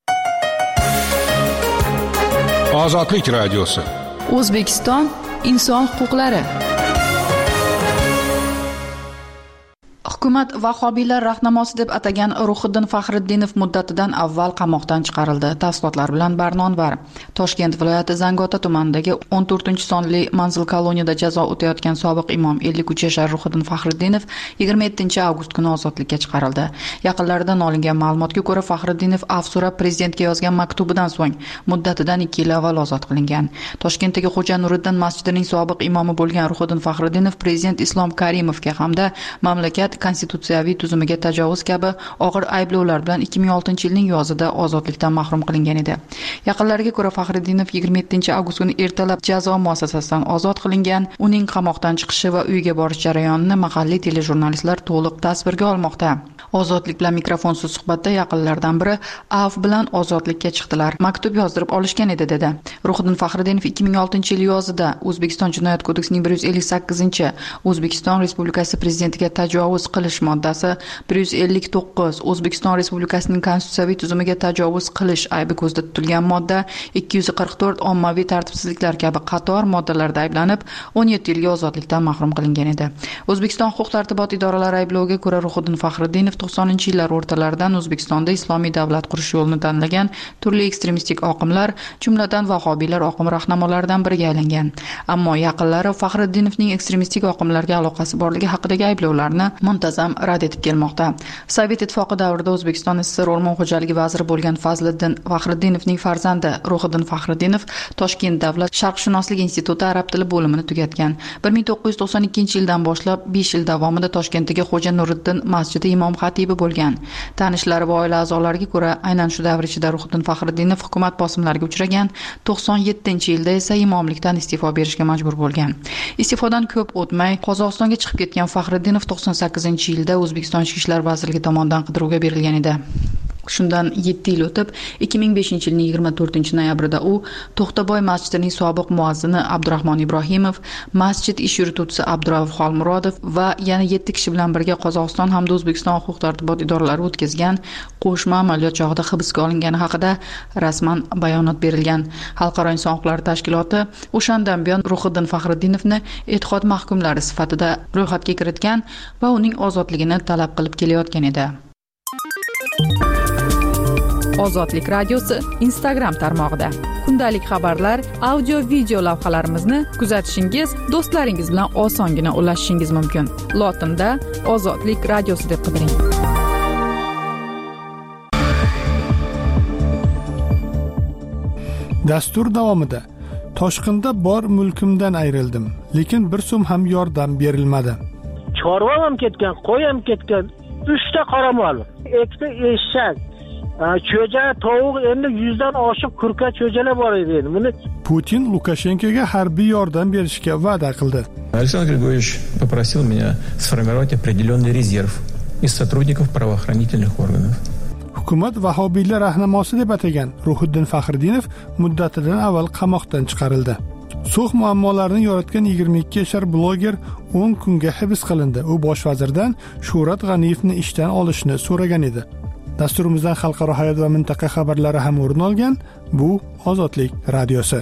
Ozodlik radiosi. O'zbekiston inson huquqlari. Hukumat vahobiylar rahnamosi deb atagan Ruhiddin Faxriddinov muddatidan avval qamoqdan chiqarildi. Tafsilotlar bilan Barnonvar. Toshkent viloyati Zangota tumanidagi o'n to'rtinchi sonli manzil koloniyada jazo o'tayotgan sobiq imom ellik uch yashar Ruhiddin Faxriddinov yigirma yettinchi avgust kuni ozodlikka chiqarildi. Yaqinlaridan olingan ma'lumotga ko'ra, Faxriddinov af so'rab prezidentga yozgan maktubidan so'ng muddatidan ikki yil avval ozod qilingan. Toshkentdagi Xo'ja Nuriddin masjidining sobiq imomi bo'lgan Ruhiddin Faxriddinov prezident Islom Karimovga hamda mamlakat konstitutsiyaviy tuzumiga tajovuz kabi og'ir ayblovlar bilan ikki ming oltinchi yilning yozida ozodlikdan mahrum qilingan edi. Yaqinlariga ko'ra, Faxriddinov yigirma yettinchi avgust kuni ertalab jazo muassasasidan ozod qilingan. Uning qamoqdan chiqishi va uyiga borish jarayonini mahalliy telejurnalistlar to'liq tasvirga olmoqda. Ozodlik bilan mikrofonsiz suhbatda yaqinlaridan biri af bilan ozodlikka chiqdilar. Maktub yozdirib olishgan edi dedi. Ruhiddin Faxriddinov ikki ming oltinchi yil yozida O'zbekiston Jinoyat kodeksining bir yuz ellik sakkizinchi O'zbekiston Respublikasi prezidentiga tajovuz qilish moddasi, bir yuz ellik to'qqiz O'zbekiston Respublikasining konstitutsiyaviy tuzumiga tajovuz qilish aybi ko'zda tutilgan modda, ikki yuz qirq to'rt ommaviy tartibsizliklar kabi qator moddalarda ayblanib, o'n yetti yilga ozodlikdan mahrum qilingan edi. O'zbekiston huquq-tartibot idoralari aybloviga ko'ra, Ruhiddin Faxriddinov to'qsoninchi yillar o'rtalaridan O'zbekistonda islomiy davlat qurish yo'lini tanlagan turli ekstremistik oqimlar, jumladan vahobiylar oqimi rahnamolaridan biriga aylangan. Ammo yaqinlari Faxriddinovning ekstremistik oqimlarga aloqasi borligi haqidagi ayblovlarni muntazam rad etib kelmoqda. Sovet ittifoqi davrida O'zbekiston S S R o'rmon xo'jaligi vaziri bo'lgan Fazliddin Faxriddinovning farzandi Ruhiddin Faxriddinov Toshkent davlat sharqshunoslik instituti arab tili bo'limini tugatgan. bir ming to'qqiz yuz to'qson ikkinchi yildan boshlab besh yil davomida Toshkentdagi Xo'ja Nuriddin masjidi imom xatibi bo'lgan. Tanishlari va oila a'zolariga ko'ra, aynan shu davr ichida Ruhiddin Faxriddinov hukumat bosimlariga uchragan, to'qson yettinchi yilda esa imomlikdan iste'fo berishga majbur bo'lgan. Iste'fodan ko'p o'tmay Qozog'istonga chiqib ketgan Faxriddinov to'qson sakkizinchi yilda O'zbekiston Ichki ishlar vazirligi tomonidan qidiruvga berilgan edi. Shundan yetti yil o'tib, ikki ming beshinchi yilning yigirma to'rtinchi noyabrida u To'xtaboy masjidining sobiq muazzini Abdurahmon Ibrohimov, masjid ish yurituvchisi Abdurauf Xolmurodov va yana yetti kishi bilan birga Qozog'iston hamda O'zbekiston huquq-tartibot idoralari o'tkazgan qo'shma amaliyot chog'ida hibsga olingani haqida rasman bayonot berilgan. Xalqaro inson huquqlari tashkiloti o'shandan buyon Ruhiddin Faxriddinovni e'tiqod mahkumlari sifatida ro'yxatga kiritgan va uning ozodligini talab qilib kelayotgan edi. Ozodlik radiosi Instagram tarmog'ida. Kundalik xabarlar, audio video lavhalarimizni kuzatishingiz, do'stlaringiz bilan osongina ulashishingiz mumkin. Lotinda Ozodlik radiosi deb qidiring. Dastur davomida Toshqinda bor mulkimdan ayrildim, lekin bir so'm ham yordam berilmadi. Chorvam ham ketgan, qo'y ham ketgan, uchta qoramol, ikkita eshak, cho'ja, tovuq, endi yuzdan oshiq kurka cho'jalar bor edi. Buni Putin Lukashenkoga harbiy yordam berishga va'da qildi. Александр Григорьевич попросил меня сформировать определенный резерв из сотрудников правоохранительных органов. Hukumat vahobiylar rahnamosi deb atagan Ruhiddin Faxriddinov muddatidan avval qamoqdan chiqarildi. Sulh muammolarini yoritgan yigirma ikki yashar bloger o'n kunga hibs qilindi. U bosh vazirdan Shuhrat G'aniyevni ishdan olishni so'ragan edi. Dasturimizdan xalqaro hayot va mintaqa xabarlari ham o'rin olgan. Bu Ozodlik radiosi.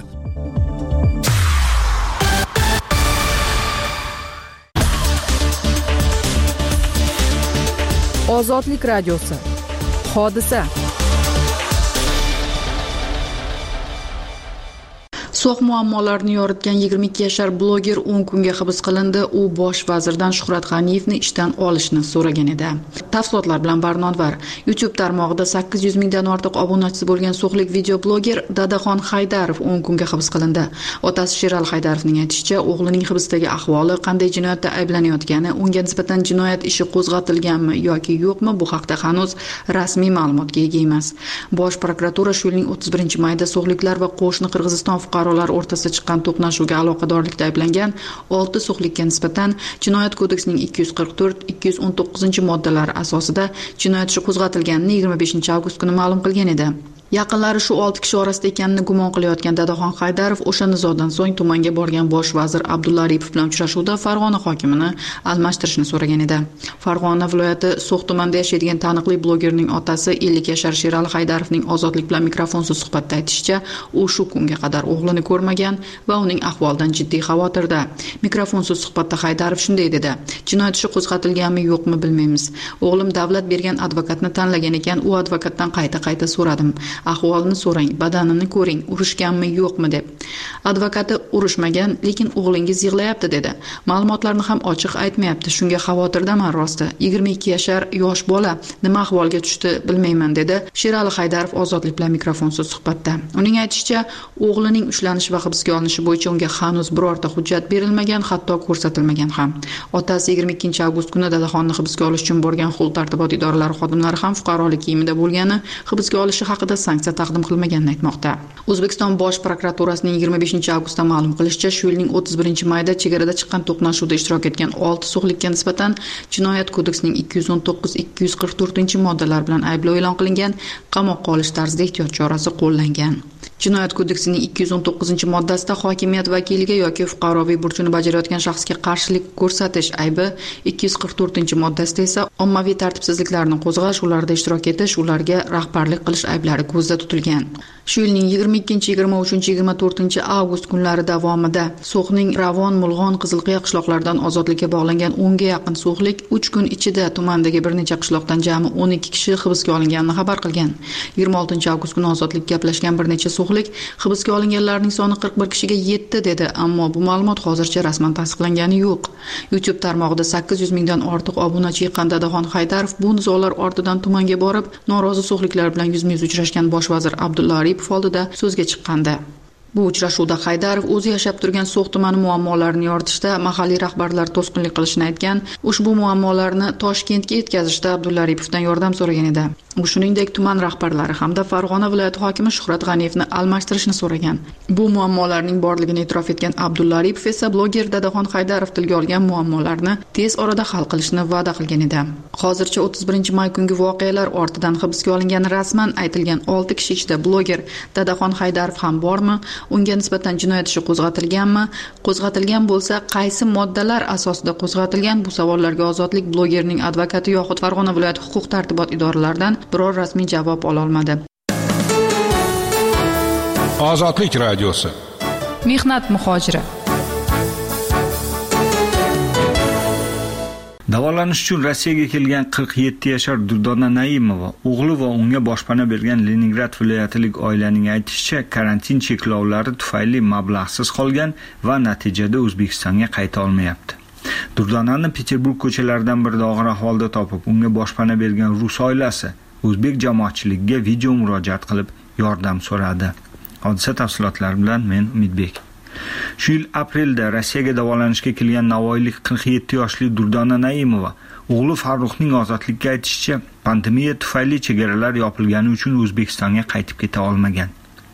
Ozodlik radiosi. Hodisa. So'x muammolarini yoritgan yigirma ikki yashar bloger o'n kunga hibs qilindi. U bosh vazirdan Shuhrat G'aniyevni ishdan olishni so'ragan edi. Tafsilotlar bilan Barnodvar. YouTube tarmog'ida sakkiz yuz mingdan ortiq obunachisi bo'lgan so'xlik video bloger Dadaxon Haydarov o'n kunga hibs qilindi. Otasi Sherali Haydarovning aytishicha, o'g'lining hibsdagi ahvoli, qanday jinoyatda ayblanayotgani, unga nisbatan jinoyat ishi qo'zg'atilganmi yoki yo'qmi, bu haqda hanuz rasmiy ma'lumotga ega emas. Bosh prokuratura shu yilning o'ttiz birinchi mayida so'xliklar va qo'shni Qirg'iziston fuqarolar o'rtasida chiqqan to'qnashuvga aloqadorlikda ayblangan olti so'xlikka nisbatan Jinoyat kodeksining ikki yuz qirq to'rt ikki yuz o'n to'qqizinchi moddalari asosida jinoyat ishi qo'zg'atilganini yigirma beshinchi avgust kuni ma'lum qilgan edi. Yaqinlari shu olti kishi orasida ekanini gumon qilayotgan Dadaxon Haydarov o'sha nizodan so'ng tumanga borgan bosh vazir Abdulla Aripov bilan uchrashuvda Farg'ona hokimini almashtirishni so'ragan edi. Farg'ona viloyati So'x tumanida yashaydigan taniqli blogerning otasi ellik yashar Sherali Haydarovning Ozodlik bilan mikrofonsiz suhbatda aytishicha, u shu kunga qadar o'g'lini ko'rmagan va uning ahvolidan jiddiy xavotirda. Mikrofonsiz suhbatda Haydarov shunday dedi: "Jinoyat ishi qo'zg'atilganmi yo'qmi bilmaymiz. O'g'lim davlat bergan advokatni tanlagan ekan, u advokatdan qayta-qayta so'radim. Ahvolini so'rang, badanini ko'ring, urushganmi yo'qmi deb. Advokati urushmagan, lekin o'g'lingiz yig'layapti dedi. Ma'lumotlarni ham ochiq aytmayapti. Shunga xavotirdaman rosti. yigirma ikki yashar yosh bola nima ahvolga tushdi bilmayman" dedi Sherali Haydarov Ozodlik bilan mikrofonsiz suhbatda. Uning aytishicha, o'g'lining ushlanishi va hibsga olinishi bo'yicha unga hanuz birorta hujjat berilmagan, hatto ko'rsatilmagan ham. Otasi yigirma ikkinchi avgust kuni Dadaxonni hibsga olish uchun borgan huquq-tartibot idoralari xodimlari ham fuqarolik kiyimida bo'lgani, hibsga olishi haqida sanksiya taqdim qilmaganini aytmoqda. O'zbekiston bosh prokuraturasining yigirma beshinchi avgustda ma'lum qilishicha, shu yilning o'ttiz birinchi mayida chegarada chiqqan to'qnashuvda ishtirok etgan olti so'xlikka nisbatan Jinoyat kodeksining ikki yuz o'n to'qqiz ikki yuz qirq to'rtinchi moddalar bilan ayblov e'lon qilingan, qamoqqa olish tarzida ehtiyot chorasi qo'llangan. Jinoyat kodeksining ikki yuz o'n to'qqizinchi moddasida hokimiyat vakiliga yoki fuqaroviy burchini bajarayotgan shaxsga qarshilik ko'rsatish aybi, ikki yuz qirq to'rtinchi moddasida esa ommaviy tartibsizliklarni qo'zg'ash, ularda ishtirok etish, ularga rahbarlik qilish ayblari ko'zda tutilgan. Shu yilning yigirma ikkinchi, yigirma uchinchi, yigirma to'rtinchi avgust kunlari davomida So'xning Ravon, Mulg'on, Qizilqiya qishloqlaridan ozodlikka bog'langan o'nga yaqin so'xlik uch kun ichida tumandagi bir necha qishloqdan jami o'n ikki kishi hibsga olinganini xabar qilgan. yigirma oltinchi avgust kuni ozodlikka gaplashgan bir necha so'xlik hibsga olinganlarning soni qirq bir kishiga yetdi dedi, ammo bu ma'lumot hozircha rasman tasdiqlangani yo'q. YouTube tarmog'ida sakkiz yuz mingdan ortiq obunachi yiqqan Dadaxon Haydarov bu nizolar ortidan tumanga borib, norozi so'xliklar bilan yuzma-yuz uchrashgan bosh vazir Abdulla Aripov oldida so'zga chiqqandi. Bu uchrashuvda Haydarov o'zi yashab turgan So'x tumani muammolarini yoritishda mahalliy rahbarlar to'sqinlik qilishini aytgan, ushbu muammolarni Toshkentga yetkazishda Abdulla Aripovdan yordam so'ragan edi. U shuningdek tuman rahbarlari hamda Farg'ona viloyati hokimi Shuhrat G'aniyevni almashtirishni so'ragan. Bu muammolarning borligini e'tirof etgan Abdulla Aripov esa bloger Dadaxon Haydarov tilga olgan muammolarni tez orada hal qilishni va'da qilgan edi. Hozircha o'ttiz birinchi may kungi voqealar ortidan hibsga olingani rasman aytilgan olti kishi ichida bloger Dadaxon Haydarov ham bormi? Unga nisbatan jinoyat ishi qo'zg'atilganmi? Qo'zg'atilgan bo'lsa, qaysi moddalar asosida qo'zg'atilgan? Bu savollarga Ozodlik blogerning advokati yoxud Farg'ona viloyati huquq-tartibot idoralaridan biror rasmiy javob ola olmadi. Ozodlik radiosi. Mehnat muhojiri. Davolanish uchun Rossiyaga kelgan qirq yetti yashar Durdona Naimova, o'g'li va unga boshpana bergan Leningrad viloyatilik oilaning aytishicha, karantin cheklovlari tufayli mablag'siz qolgan va natijada O'zbekistonga qayta olmayapti. Durdonani Peterburg ko'chalaridan birida og'ir ahvolda topib, unga boshpana bergan rus oilasi o'zbek jamoatchiligiga video murojaat qilib yordam so'radi. Hodisa tafsilotlari bilan men Umidbek. Shu yil aprelda Rossiyaga davolanishga kelgan navoiylik qirq yetti yoshli Durdona Naimova o'g'li Farruxning ozodlikka aytishicha, pandemiya tufayli chegaralar yopilgani uchun O'zbekistonga qaytib keta olmagan.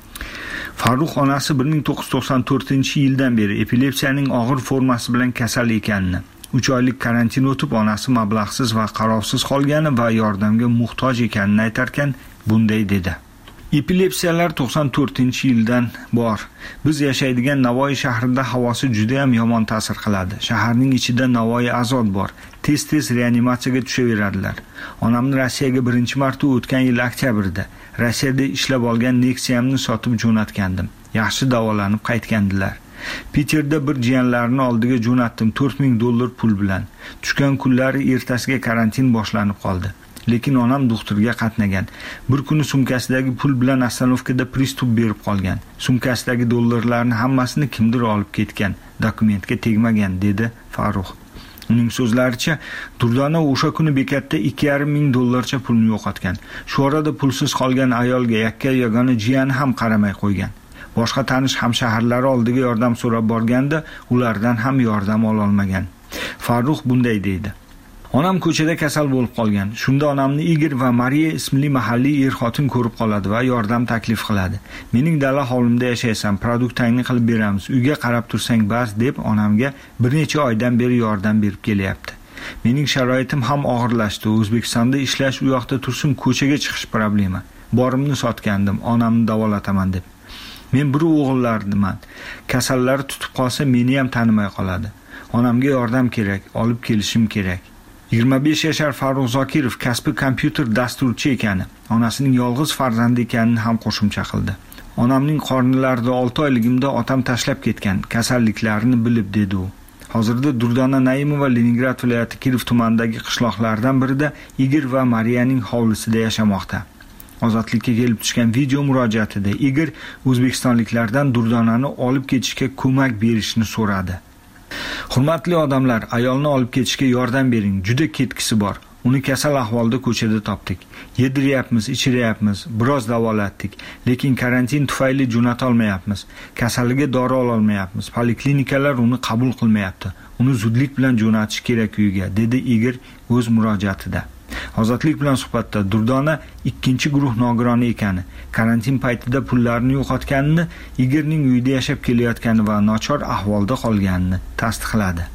Farruh onasi bir ming to'qqiz yuz to'qson to'rtinchi yildan beri epilepsiyaning og'ir formasi bilan kasal ekanini, uch oylik karantin o'tib onasi mablag'siz va qarovsiz qolgani va yordamga muhtoj ekanini aytarkan, bunday dedi. Epilepsiyalar to'qson to'rtinchi yildan bor. Biz yashaydigan Navoiy shahrida havosi juda ham yomon ta'sir qiladi. Shaharning ichida Navoiy azod bor. Tez-tez reanimatsiyaga tushaveradilar. Onamni Rossiyaga birinchi marta o'tgan yil oktyabrda Rossiyada ishlab olgan Nexia'mni sotib jo'natgandim. Yaxshi davolanib qaytgandilar. Peterda bir jiyanlarini oldiga jo'natdim to'rt ming dollar pul bilan. Tushgan kunlari ertasiga karantin boshlanib qoldi. Lekin onam doktorga qatnagan. Bir kuni sumkasidagi pul bilan ostanovkada pristup berib qolgan. Sumkasidagi dollarlarni hammasini kimdir olib ketgan, dokumentga tegmagan, dedi Farruh. Uning so'zlaricha, Durdona o'sha kuni bekatda ikki yarim ming dollarcha pulni yo'qotgan. Shu orada pulsiz qolgan ayolga yakka yagona jiyani ham qaramay qo'ygan. Boshqa tanish hamshaharlari oldiga yordam so'rab borganda, ulardan ham yordam ola olmagan. Farruh bunday deydi: Onam ko'chada kasal bo'lib qolgan. Shunda onamni Igor va Mariya ismli mahalliy er-xotin ko'rib qoladi va yordam taklif qiladi. Mening dala hovlimda yashaysan, produktangni qilib beramiz, uyga qarab tursang bas deb onamga bir necha oydan beri yordam berib kelyapti. Mening sharoitim ham og'irlashdi. O'zbekistonda ishlash, u yoqda tursin, ko'chaga chiqish problema. Borimni sotgandim, onamni davolataman deb. Men bir o'g'illardiman. Kasallar tutib qolsa meni ham tanimay qoladi. Onamga yordam kerak, olib kelishim kerak. yigirma besh yashar Farruh Zokirov kasbi kompyuter dasturchi ekani, onasining yolg'iz farzandi ekanini ham qo'shimcha qildi. Onamning qornilarida olti oyligimda otam tashlab ketgan, kasalliklarini bilib, dedi u. Hozirda Durdona Naimova Leningrad viloyati Kirov tumanidagi qishloqlardan birida Igor va Mariyaning hovlisida yashamoqda. Ozodlikka kelib tushgan video murojaatida Igor o'zbekistonliklardan Durdonani olib ketishga ko'mak berishni so'radi. Hurmatli odamlar, ayolni olib ketishga yordam bering, juda ketkisi bor. Uni kasal ahvolda ko'chada topdik. Yediryapmiz, ichiryapmiz, biroz davolatdik, lekin karantin tufayli jo'nata olmayapmiz. Kasaliga dori ola olmayapmiz. Poliklinikalar uni qabul qilmayapti. Uni zudlik bilan jo'natish kerak uyiga, dedi Igor o'z murojaatida. Ozodlik bilan suhbatda Durdona ikkinchi guruh nogironi ekani, karantin paytida pullarini yo'qotganini, Igorning uyida yashab kelayotgani va nochor ahvolda qolganini tasdiqladi.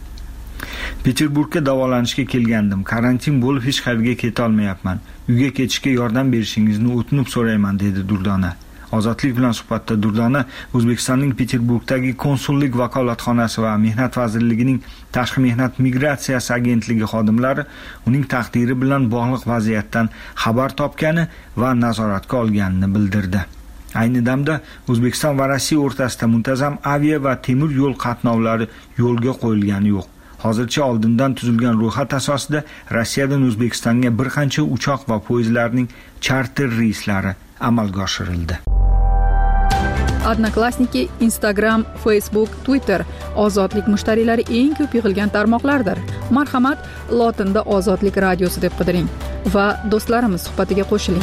Peterburgga davolanishga kelgandim. Karantin bo'lib hech qayerga keta olmayapman. Uyga ketishga yordam berishingizni o'tinib so'rayman, dedi Durdona. Ozodlik bilan suhbatda Durdona O'zbekistonning Peterburgdagi konsullik vakolatxonasi va Mehnat vazirligining Tashqi mehnat migratsiyasi agentligi xodimlari uning taqdiri bilan bog'liq vaziyatdan xabar topgani va nazoratga olganini bildirdi. Ayni damda O'zbekiston va Rossiya o'rtasida muntazam avia va temir yo'l qatnovlari yo'lga qo'yilgani yo'q. Hozircha oldindan tuzilgan ro'yxat asosida Rossiyadan O'zbekistonga bir qancha uchoq va poyezdlarning charter reyslari amalga oshirildi. Odnoklassniki, Instagram, Facebook, Twitter ozodlik mushtariylari eng ko'p yig'ilgan tarmoqlardir. Marhamat, lotinda Ozodlik radiosi deb qidiring va do'stlarimiz suhbatiga qo'shiling.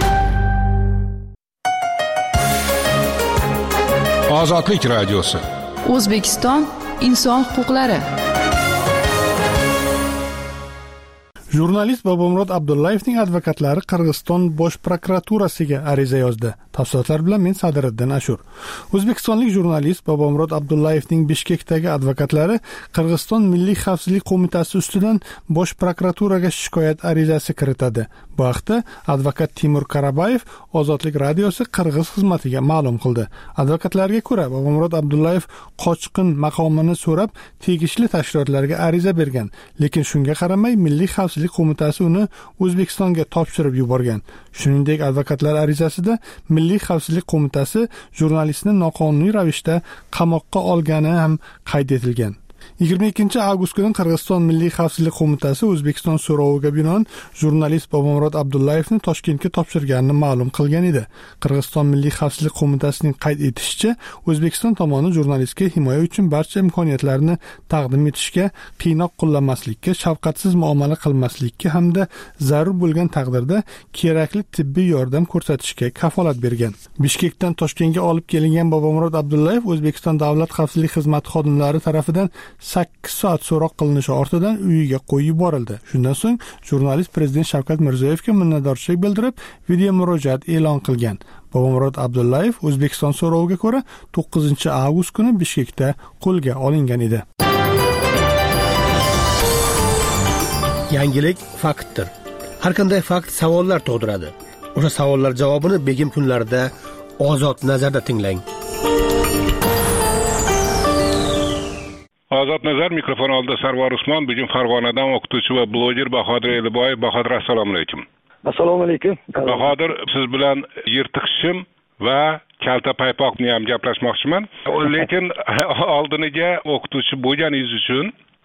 Ozodlik radiosi. O'zbekiston inson huquqlari. Jurnalist Bobomurod Abdullayevning advokatlari Qirg'iziston bosh prokuraturasiga ariza yozdi. Tafsilotlar bilan men Sadiriddin Ashur. O'zbekistonlik jurnalist Bobomurod Abdullayevning Bishkekdagi advokatlari Qirg'iziston Milliy xavfsizlik qo'mitasi ustidan bosh prokuraturaga shikoyat arizasi kiritadi. Bu haqda advokat Timur Karabayev Ozodlik radiosi Qirg'iz xizmatiga ma'lum qildi. Advokatlarga ko'ra, Bobomurod Abdullayev qochqin maqomini so'rab tegishli tashkilotlarga ariza bergan, lekin shunga qaramay Milliy xavfsizlik qo'mitasi uni O'zbekistonga topshirib yuborgan. Shuningdek, advokatlar arizasida Milliy xavfsizlik qo'mitasi jurnalistni noqonuniy ravishda qamoqqa olgani ham qayd etilgan. yigirma ikkinchi avgust kuni Qirg'iziston Milliy xavfsizlik qo'mitasi O'zbekiston so'roviga binoan jurnalist Bobomurod Abdullayevni Toshkentga topshirganini ma'lum qilgan edi. Qirg'iziston Milliy xavfsizlik qo'mitasining qayd etishicha, O'zbekiston tomoni jurnalistga himoya uchun barcha imkoniyatlarni taqdim etishga, qiynoq qo'llamaslikka, shafqatsiz muomala qilmaslikka hamda zarur bo'lgan taqdirda kerakli tibbiy yordam ko'rsatishga kafolat bergan. Bishkekdan Toshkentga olib kelingan Bobomurod Abdullayev O'zbekiston Davlat xavfsizlik xizmati xodimlari tarafidan sakkiz soat so'roq qilinishi ortidan uyiga qo'yib yuborildi. Shundan so'ng jurnalist Prezident Shavkat Mirziyoyevga minnatdorchilik bildirib, video murojaat e'lon qilgan. Bobomurod Abdullayev O'zbekiston so'roviga ko'ra to'qqizinchi avgust kuni Bishkekda qo'lga olingan edi. Yangilik faktdir. Har qanday fakt savollar tug'diradi. O'sha savollar javobini begim kunlarida Ozod nazarda tinglang. Ozod nazar mikrofon oldida Sarvar Usmon, bugun Farg'onadan o'qituvchi va bloger Bahodir Eliboyev. Bahodir, assalomu alaykum. Assalomu alaykum. Bahodir, siz bilan yirtiq shim va kalta paypoqni ham gaplashmoqchiman. Lekin oldiniga o'qituvchi bo'lganingiz uchun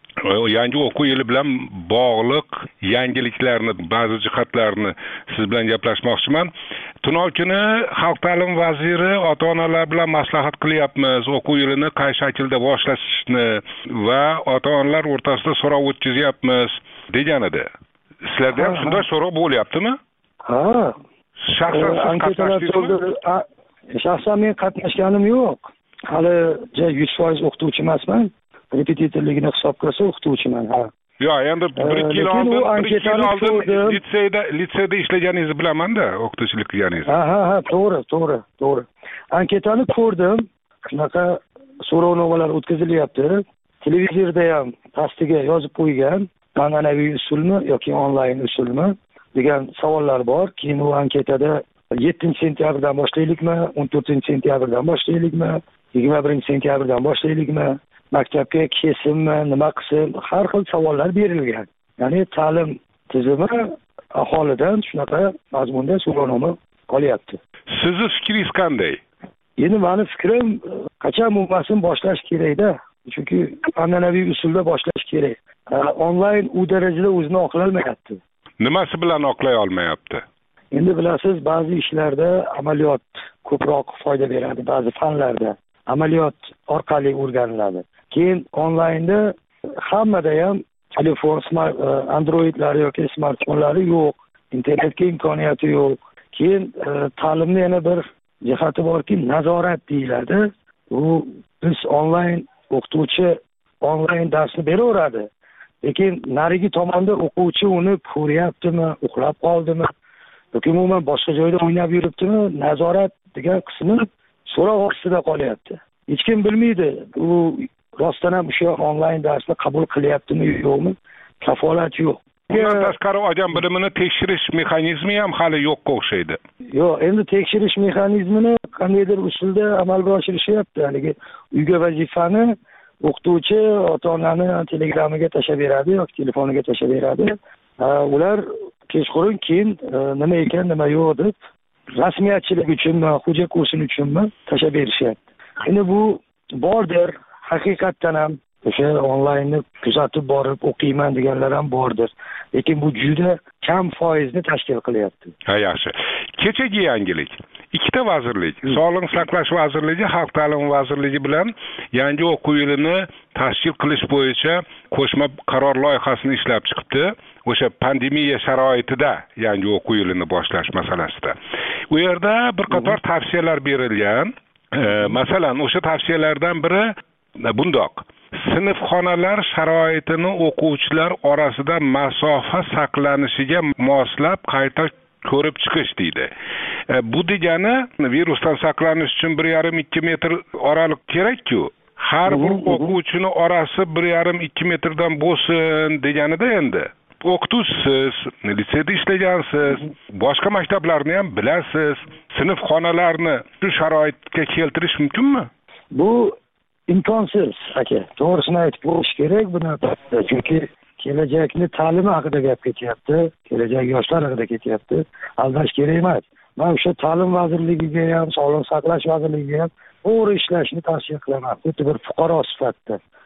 yangi o'quv yili bilan bog'liq yangiliklarni, ba'zi jihatlarni siz bilan gaplashmoqchiman. Tunov kuni Xalq ta'limi vaziri ota-onalar bilan maslahat qilyapmiz, o'quv yilini qay shaklda boshlashni va ota-onalar o'rtasida so'rov o'tkazyapmiz degan edi. Sizlarda ham shunday so'rov bo'lyaptimi? Ha. Shaxsan siz qatnashdingizmi? Shaxsan men qatnashganim yo'q. Hali yuz foiz o'qituvchi emasman. Repetitorligini hisob qilsa o'qituvchiman, ha. Yo'q, endi bir ikki yil oldin, bir ikki yil oldin litseyda, litseyda ishlaganingizni bilaman-da, o'qituvchilik qilganingizni. Ha, ha, ha, to'g'ri, to'g'ri, to'g'ri. Anketani ko'rdim. Shunaqa so'rovnomalar o'tkazilyapti. Televizorda ham pastiga yozib qo'ygan, an'anaviy usulmi yoki onlayn usulmi degan savollar bor. Keyin u anketada yettinchi sentyabrdan boshlaylikmi, o'n to'rtinchi sentyabrdan boshlaylikmi, yigirma birinchi sentyabrdan boshlaylikmi, maktabga kelsinmi, nima qilsin, har xil savollar berilgan. Ya'ni ta'lim tizimi aholidan shunaqa mazmunda so'rovnoma olyapti. Sizni fikringiz qanday? Endi meni fikrim, qachon bo'lmasin boshlash kerak-da. Chunki an'anaviy usulda boshlash kerak. Onlayn u darajada o'zini oqlolmayapti. Nimasi bilan oqlay olmayapti? Endi bilasiz, ba'zi ishlarda amaliyot ko'proq foyda beradi, ba'zi fanlarda amaliyot orqali o'rganiladi. Keyin onlaynda hammada ham telefon, smart Androidlar yoki smartfonlari yo'q, internetga imkoniyati yo'q. Keyin ta'limni yana bir jihati borki, nazorat deyiladi. U biz onlayn o'qituvchi onlayn darsni beraveradi. Lekin narigi tomonda o'quvchi uni ko'ryaptimi, uxlab qoldimi yoki umuman boshqa joyda o'ynab yuribdimi, nazorat degan qismi so'roq ostida qolyapti. Hech kim bilmaydi, u rostdan ham o'sha onlayn darsni qabul qilyaptimi yo'qmi, kafolat yo'q. Bundan tashqari odam bilimini tekshirish mexanizmi ham hali yo'qqa o'xshaydi. Yo'q, endi tekshirish mexanizmini qandaydir usulda amalga oshirishyapti. Haligi uyga vazifani o'qituvchi ota-onani telegramiga tashlab beradi yoki telefoniga tashlab beradi. Ular kechqurun keyin nima ekan, nima yo'q deb rasmiyatchilik uchunmi, xo'ja ko'rsin uchunmi tashlab berishyapti. Endi bu bordir, haqiqatdan ham o'sha onlaynni kuzatib borib o'qiyman deganlar ham bordir. Lekin bu juda kam foizni tashkil qilyapti. Ha, yaxshi. Kechagi yangilik. Ikkita vazirlik, Sog'liqni saqlash vazirligi, Xalq ta'limi vazirligi bilan yangi o'quv yilini tashkil qilish bo'yicha qo'shma qaror loyihasini ishlab chiqibdi. O'sha pandemiya sharoitida yangi o'quv yilini boshlash masalasida. U yerda bir qator tavsiyalar berilgan. Masalan, o'sha tavsiyalardan biri bundoq: sinfxonalar sharoitini o'quvchilar orasida masofa saqlanishiga moslab qayta ko'rib chiqish deydi. Bu degani virusdan saqlanish uchun bir yarim ikki metr oraliq kerak-ku. Har bir o'quvchini orasi bir yarim ikki metrdan bo'lsin deganida endi. O'qituvchisiz, litseyda ishlagansiz, boshqa maktablarni ham bilasiz. Sinfxonalarni shu sharoitga keltirish mumkinmi? Bu imkonsiz, aka. To'g'risini aytib bo'lish kerak buni. Chunki kelajakni ta'limi haqida gap ketyapti, kelajak yoshlar haqida ketyapti. Aldash kerak emas. Men o'sha ta'lim vazirligiga ham, sog'liqni saqlash vazirligiga ham to'g'ri ishlashni tavsiya qilaman. Xuddi bir fuqaro sifatida.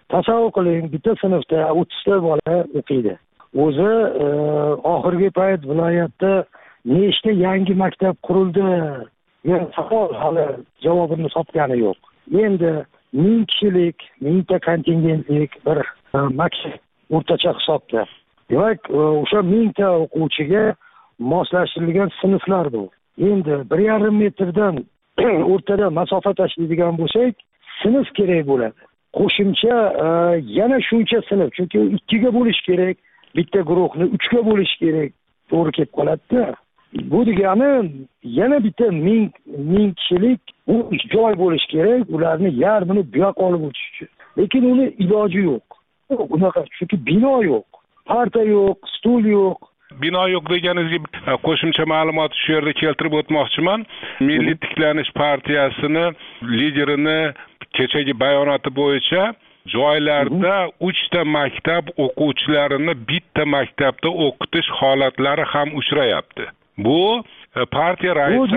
tasavvur qiling, bitta sinfda o'ttizta bola o'qiydi. O'zi oxirgi payt viloyatda nechta yangi maktab qurildi degan savol hali javobini topgani yo'q. Endi ming kishilik, mingta kontingentlik bir maktab o'rtacha hisobda. Demak, o'sha mingta o'quvchiga moslashtirilgan sinflar bu. Endi bir yarim metrdan o'rtada masofa tashlaydigan bo'lsak, sinf kerak bo'ladi. Qo'shimcha yana shuncha sinf, chunki ikkiga bo'lish kerak, bitta guruhni uchga bo'lish kerak. To'g'ri kelib qoladi-da. Bu degani yana bitta ming ming kishilik u joy bo'lish kerak, ularni yarmini bu yoqqa olib o'tish uchun. Lekin uni iloji yo'q. Unaqa, chunki bino yo'q, parta yo'q, stul yo'q. Bino yo'q deganingizga qo'shimcha ma'lumot shu yerda keltirib o'tmoqchiman. Milliy tiklanish partiyasini liderini kechagi bayonoti bo'yicha joylarda uchta maktab o'quvchilarini bitta maktabda o'qitish holatlari ham uchrayapti. Bu partiya raisi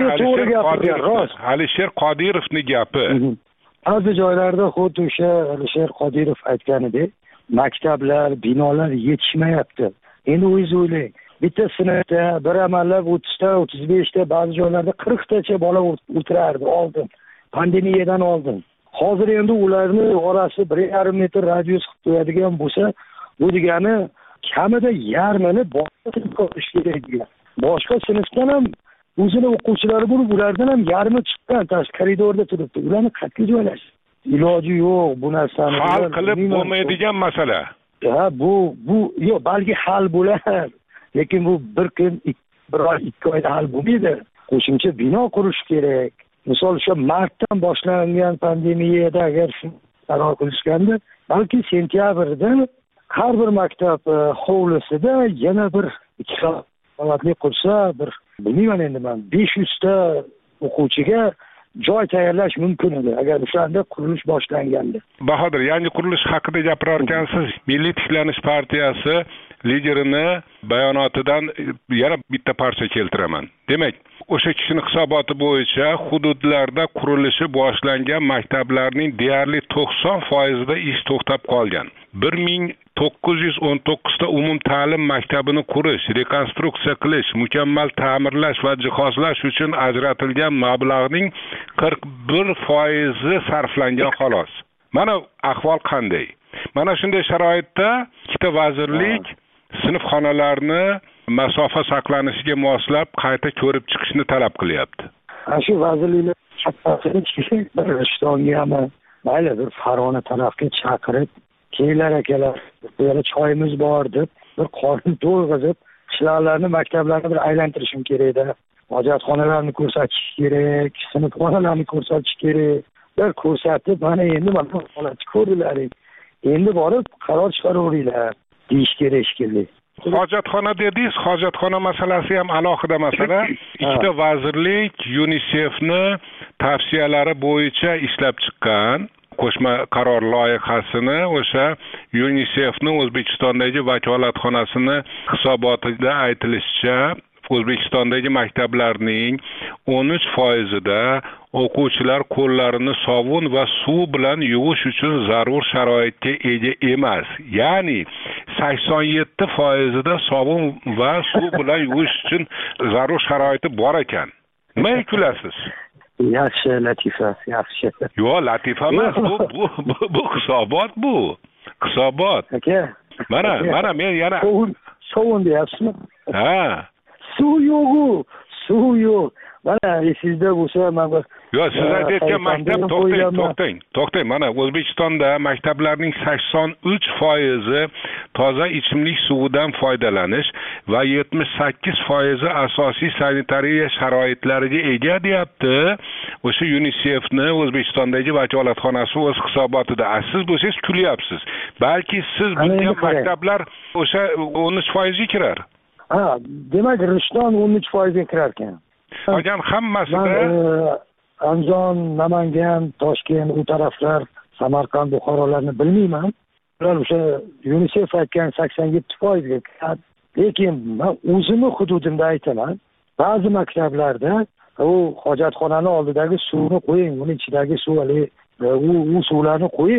Alisher Qodirovning gapi. Ba'zi joylarda xuddi o'sha Alisher Qodirov aytganidek, maktablar, binolar yetishmayapti. Endi o'zingiz o'ylang, bitta sinfda bir amallab o'ttizta, o'ttiz beshta, ba'zi joylarda qirqtacha bola o'tirardi oldin, pandemiyadan oldin. Hozir endi ularni orasi bir yarim metr radius qilib qo'yadigan bo'lsa, bu degani kamida yarmini boshqa sinfga qo'yish kerak degan. Boshqa sinfdan ham o'zini o'quvchilari bo'lib, ulardan ham yarmi chiqqan, tashqi koridorda turibdi. Ularni qayerga joylash? Iloji yo'q bu narsani. Hal qilib bo'lmaydigan masala. Ha, bu bu yo'q, balki hal bo'lar. Lekin bu bir kun, bir oy, ikki oyda hal bo'lmaydi. Qo'shimcha bino qurish kerak. Misol o'sha martdan boshlangan pandemiyada agar shu qaror qilishganda, balki sentyabrda har bir maktab hovlisida yana bir ikki qavatli qursa, bir bilmayman endi men besh yuz ta o'quvchiga joy tayyorlash mumkin edi agar o'shanda qurilish boshlanganda. Bahodir, yangi qurilish haqida gapirar ekansiz. Milliy tiklanish partiyasi liderini bayonotidan yana bitta parcha keltiraman. Demak, o'sha kishining hisoboti bo'yicha hududlarda qurilishi boshlangan maktablarning deyarli to'qson foizida ish to'xtab qolgan. bir ming to'qqiz yuz o'n to'qqiz ta umum ta'lim maktabini qurish, rekonstruksiya qilish, mukammal ta'mirlash va jihozlash uchun ajratilgan mablag'ning qirq bir foizi sarflangan xolos. Mana ahvol qanday? Mana shunday sharoitda ikkita vazirlik sinf xonalarni masofa saqlanishiga moslab qayta ko'rib chiqishni talab qilyapti. Ana shu vazirliklar haqqini chiqishing bir Rishtongami, mayli bir Farg'ona tarafga chaqirib, "Keyinlar akalar, bu yerda choyimiz bor" deb bir qorni to'yg'izib, qishloqlarni, maktablarni bir aylantirishim kerak-da. Hojatxonalarni ko'rsatish kerak, sinfxonalarni ko'rsatish kerak. Bir ko'rsatib, mana endi mana holatni ko'rdilaring. Endi borib qaror chiqaraveringlar, deyish kerak shekilli. Hojatxona dedingiz, hojatxona masalasi ham alohida masala. Ikkita vazirlik UNICEF'ni tavsiyalari bo'yicha ishlab chiqqan qo'shma qaror loyihasini o'sha UNICEF'ni O'zbekistondagi vakolatxonasini hisobotida aytilishicha, O'zbekistondagi maktablarning o'n uch foizida o'quvchilar qo'llarini sovun va suv bilan yuvish uchun zarur sharoitga ega emas. Ya'ni sakson yetti foizida sovun va suv bilan yuvish uchun zarur sharoiti bor ekan. Nima kulasiz? Yaxshi latifa, yaxshi. Yo'q, latifa emas, bu bu bu, bu hisobot bu. Hisobot. Aka. Mana, mana men yana sovun, sovun deyapsizmi? Ha. Suv yo'q-ku, suv yo'q. Mana esingizda bo'lsa, mana Yo'q, siz aytayotgan maktab to'xtang, to'xtang, to'xtang. Mana O'zbekistonda maktablarning sakson uch foizi toza ichimlik suvidan foydalanish va yetmish sakkiz foizi asosiy sanitariya sharoitlariga ega deyapti. O'sha UNICEF'ni O'zbekistondagi vakolatxonasi o'z hisobotida. Siz bo'lsangiz kulyapsiz. Balki siz bilgan maktablar o'sha o'n uch foizga kirar. Ha, demak, Rishton o'n uch foizga kirar ekan. Qolgan hammasida Andijon, Namangan, Toshkent, u taraflar, Samarqand, Buxorolarni bilmayman. Ular o'sha UNICEF aytgan sakson yetti foizga kiradi. Lekin men o'zimni hududimda aytaman. Ba'zi maktablarda u hojatxonani oldidagi suvni qo'ying, uning ichidagi suv, u u suvlarni qo'ying.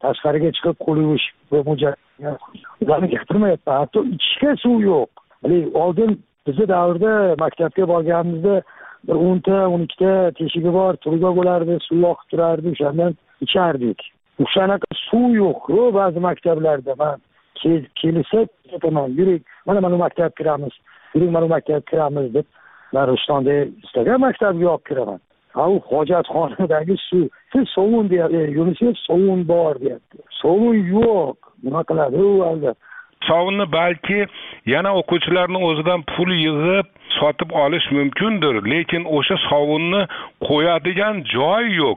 tashqariga chiqib qo'l yuvish ularni gapirmayapman. Hatto ichishga suv yo'q. Oldin bizni davrda maktabga borganimizda bir o'nta o'n ikkita teshigi bor truba bo'lardi, suv oqib turardi, o'shandan ichardik. O'shanaqa suv yo'q-ku ba'zi maktablarda. Men kelsa aytaman, yuring, mana mana maktabga kiramiz, yuring mana maktabga kiramiz deb men Rishtonda istagan maktabga olib kiraman. Ha, u hojatxonadagi suv, siz sovun deyapti, Yunusev sovun bor deyapti. Sovun yo'q. Nima qiladi u albatta? Sovunni balki yana o'quvchilarning o'zidan pul yig'ib sotib olish mumkindir, lekin o'sha sovunni qo'yadigan joy yo'q.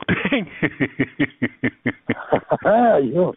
Ha, yo'q.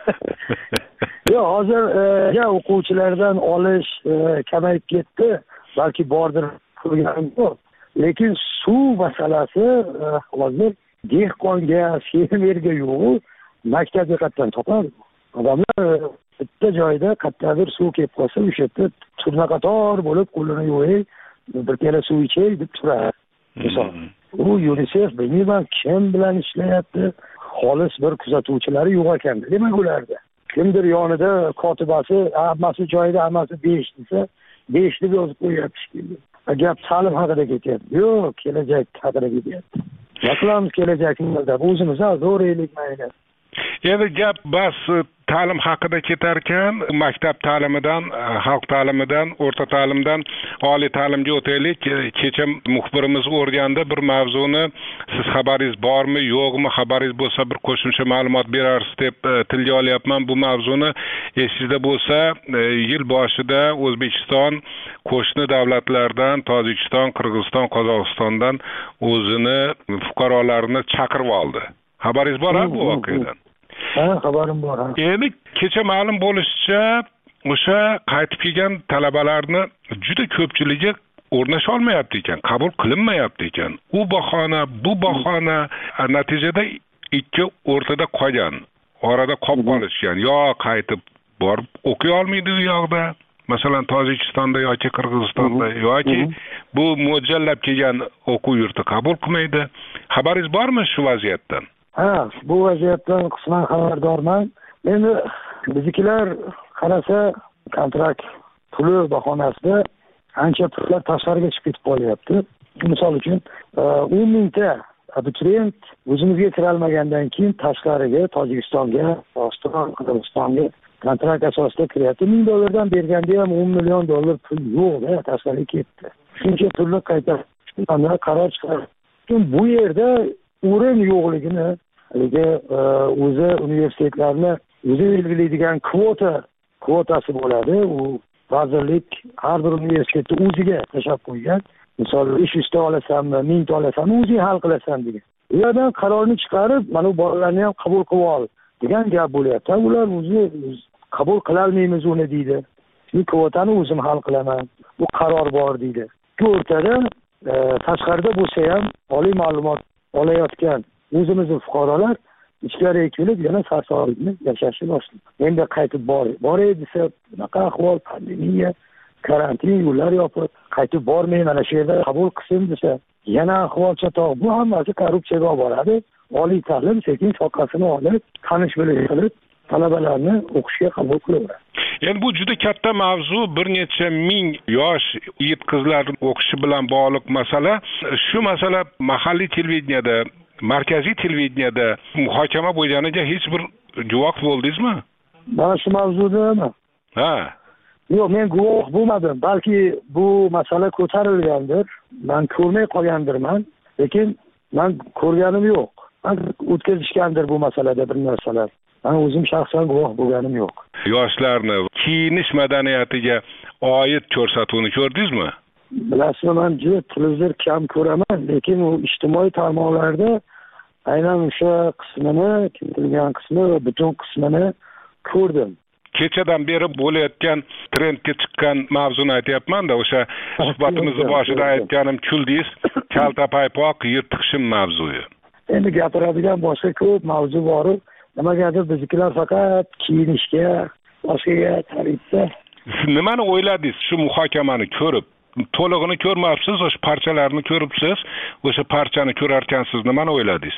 Yo'q, hozir ya o'quvchilardan olish kamayib ketdi, balki bordir ko'rganim yo'q. Lekin suv masalasi hozir dehqonga, fermerga yo'q, maktabga qatdan topadi. Odamlar bitta joyda qattiqdir suv kelib qolsa, o'sha yerda turnaqator bo'lib qo'lini yuvay, bir piyola suv ichay deb turadi. Misol, u UNICEF bilmayman kim bilan ishlayapti, xolis bir kuzatuvchilari yo'q ekan, demak ularda. Kimdir yonida kotibasi, hammasi joyida, hammasi besh desa, besh deb yozib qo'yapti. Gap ta'lim haqida ketyapti. Yo'q, kelajak haqida ketyapti. Nima qilamiz kelajakimizda? O'zimiz zo'raylik mayli. Endi gap bas ta'lim haqida ketar ekan, maktab ta'limidan, xalq ta'limidan, o'rta ta'limdan oliy ta'limga o'taylik. Kecha muxbirimiz o'rganda bir mavzuni, siz xabaringiz bormi, yo'qmi, xabaringiz bo'lsa bir qo'shimcha ma'lumot berarsiz deb tilga olyapman. Bu mavzuni esingizda bo'lsa, yil boshida O'zbekiston qo'shni davlatlardan, Tojikiston, Qirg'iziston, Qozog'istondan o'zini fuqarolarini chaqirib oldi. Xabaringiz bor bu voqeadan? Ha, xabarim bor. Endi kecha ma'lum bo'lishicha, o'sha qaytib kelgan talabalarni juda ko'pchiligi o'rnash olmayapti ekan, qabul qilinmayapti ekan. U bahona, bu bahona, natijada ikki o'rtada qolgan, orada qolib qolishgan. Yo qaytib borib o'qiy olmaydi u yoqda, masalan Tojikistonda yoki Qirg'izistonda, yoki bu mo'ljallab kelgan o'quv yurti qabul qilmaydi. Xabaringiz bormi shu vaziyatdan? Ha, bu vaziyatdan qisman xabardorman. Endi biznikilar qarasa kontrakt puli bahonasida ancha pullar tashqariga chiqib ketib qolyapti. Misol uchun o'n mingta abituriyent o'zimizga kira olmagandan keyin tashqariga, Tojikistonga, Qozog'iston, Qirg'izistonga kontrakt asosida kiryapti. ming dollardan berganda ham o'n million dollar pul yo'q, tashqariga ketdi. Shuncha pulni qayta qaror chiqardi. Bu yerda o'rin yo'qligini, haligi o'zi universitetlarni o'zi belgilaydigan kvota kvotasi bo'ladi. U vazirlik har bir universitetni o'ziga tashlab qo'ygan. Misol besh yuzta olasanmi, mingta olasanmi, o'zing hal qilasan degan. U yerdan qarorni chiqarib, mana bu bolalarni ham qabul qilib ol degan gap bo'lyapti. Ular o'zi qabul qila olmaymiz uni deydi. Bu kvotani o'zim hal qilaman. Bu qaror bor deydi. Bu o'rtada tashqarida bo'lsa ham oliy ma'lumot olayotgan o'zimizning fuqarolar ichkariga kelib yana sarsoylikni yashashni boshlaydi. Endi qaytib bor, boray desa, bunaqa ahvol, pandemiya, karantin, yo'llar yopiq, qaytib bormay mana shu yerda qabul qilsin desa, yana ahvol chatoq. Bu hammasi korrupsiyaga olib boradi. Oliy ta'lim sekin soqasini olib, tanish bilish qilib, talabalarni o'qishga qabul qilaveradi. Endi bu juda katta mavzu, bir necha ming yosh yigit qizlar o'qishi bilan bog'liq masala. Shu masala mahalliy televideniyada, markaziy televideniyada muhokama bo'lganiga hech bir guvoh bo'ldingizmi? Mana shu mavzudami? Ha. Yo'q, men guvoh bo'lmadim. Balki bu masala ko'tarilgandir. Men ko'rmay qolgandirman, lekin men ko'rganim yo'q. Men o'tkazishgandir bu masalada bir narsalar. Men o'zim shaxsan guvoh bo'lganim yo'q. Yoshlarni kiyinish madaniyatiga oid ko'rsatuvni ko'rdingizmi? Bilasizmi, men juda televizor kam ko'raman, lekin u ijtimoiy tarmoqlarda aynan o'sha qismini, keltirilgan qismi va butun qismini ko'rdim. Kechadan beri bo'layotgan trendga chiqqan mavzuni aytyapman-da, o'sha suhbatimizni boshida aytganim kuldingiz, kalta paypoq, yirtiq shim mavzuyi. Endi gapiradigan boshqa ko'p mavzu bor. Nimagadir biznikilar faqat kiyinishga, boshqaga tarifda. Nimani o'yladingiz shu muhokamani ko'rib? To'lig'ini ko'rmabsiz, o'sha parchalarni ko'ribsiz, o'sha parchani ko'rarkansiz, nimani o'yladingiz?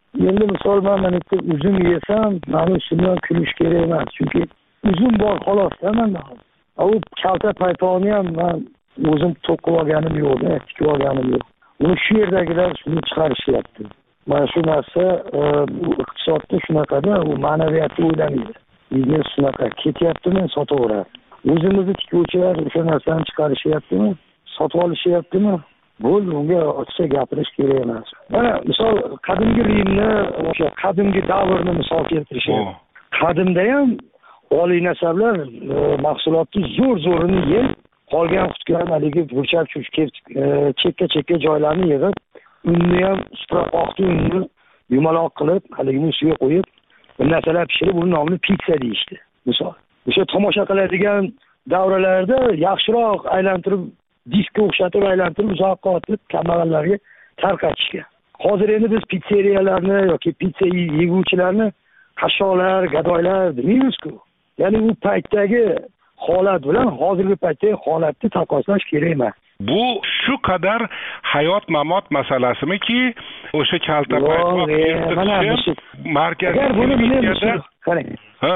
endi misol man mana bitta uzum yesam mani ustimdan kulish kerak emas, chunki uzum bor xolosda manda. U kalta paypoqni ham man o'zim to'qib olganim yo'q, tikib olganim yo'q. Uni shu yerdagilar shuni chiqarishyapti. Mana shu narsa bu iqtisodda shunaqada, u ma'naviyatni o'ylamaydi. Biznes shunaqa ketyaptimi, sotaveradi. O'zimizni tikuvchilar o'sha narsani chiqarishyaptimi, sotib olishyaptimi? Bo'ldi, unga ochiqcha gapirish kerak emas. Mana misol qadimgi Rimni, o'sha qadimgi davrni misol keltirishadi. Qadimda ham oliy nasablar mahsulotni zo'r-zo'rini yeb, qolgan qutgan haligi burchak-chuchuk chekka-chekka joylarni yig'ib, unni ham supraq oqni unni yumaloq qilib, haligini ustiga qo'yib, bir narsalar pishirib, uni nomini pitsa deyishdi. Misol, o'sha tomosha qiladigan davralarda yaxshiroq aylantirib, diskga o'xshatib aylantirib, uzoqqa otib kambag'allarga tarqatishgan. Hozir endi biz pizzeriyalarni yoki pitsa yeguvchilarni qashshoqlar, gadoylar deymiz-ku. Ya'ni u paytdagi holat bilan hozirgi paytdagi holatni taqqoslash kerak emas. Bu shu qadar hayot mamot masalasimi-ki, o'sha kalta paypoq markaziy qarang. Ha.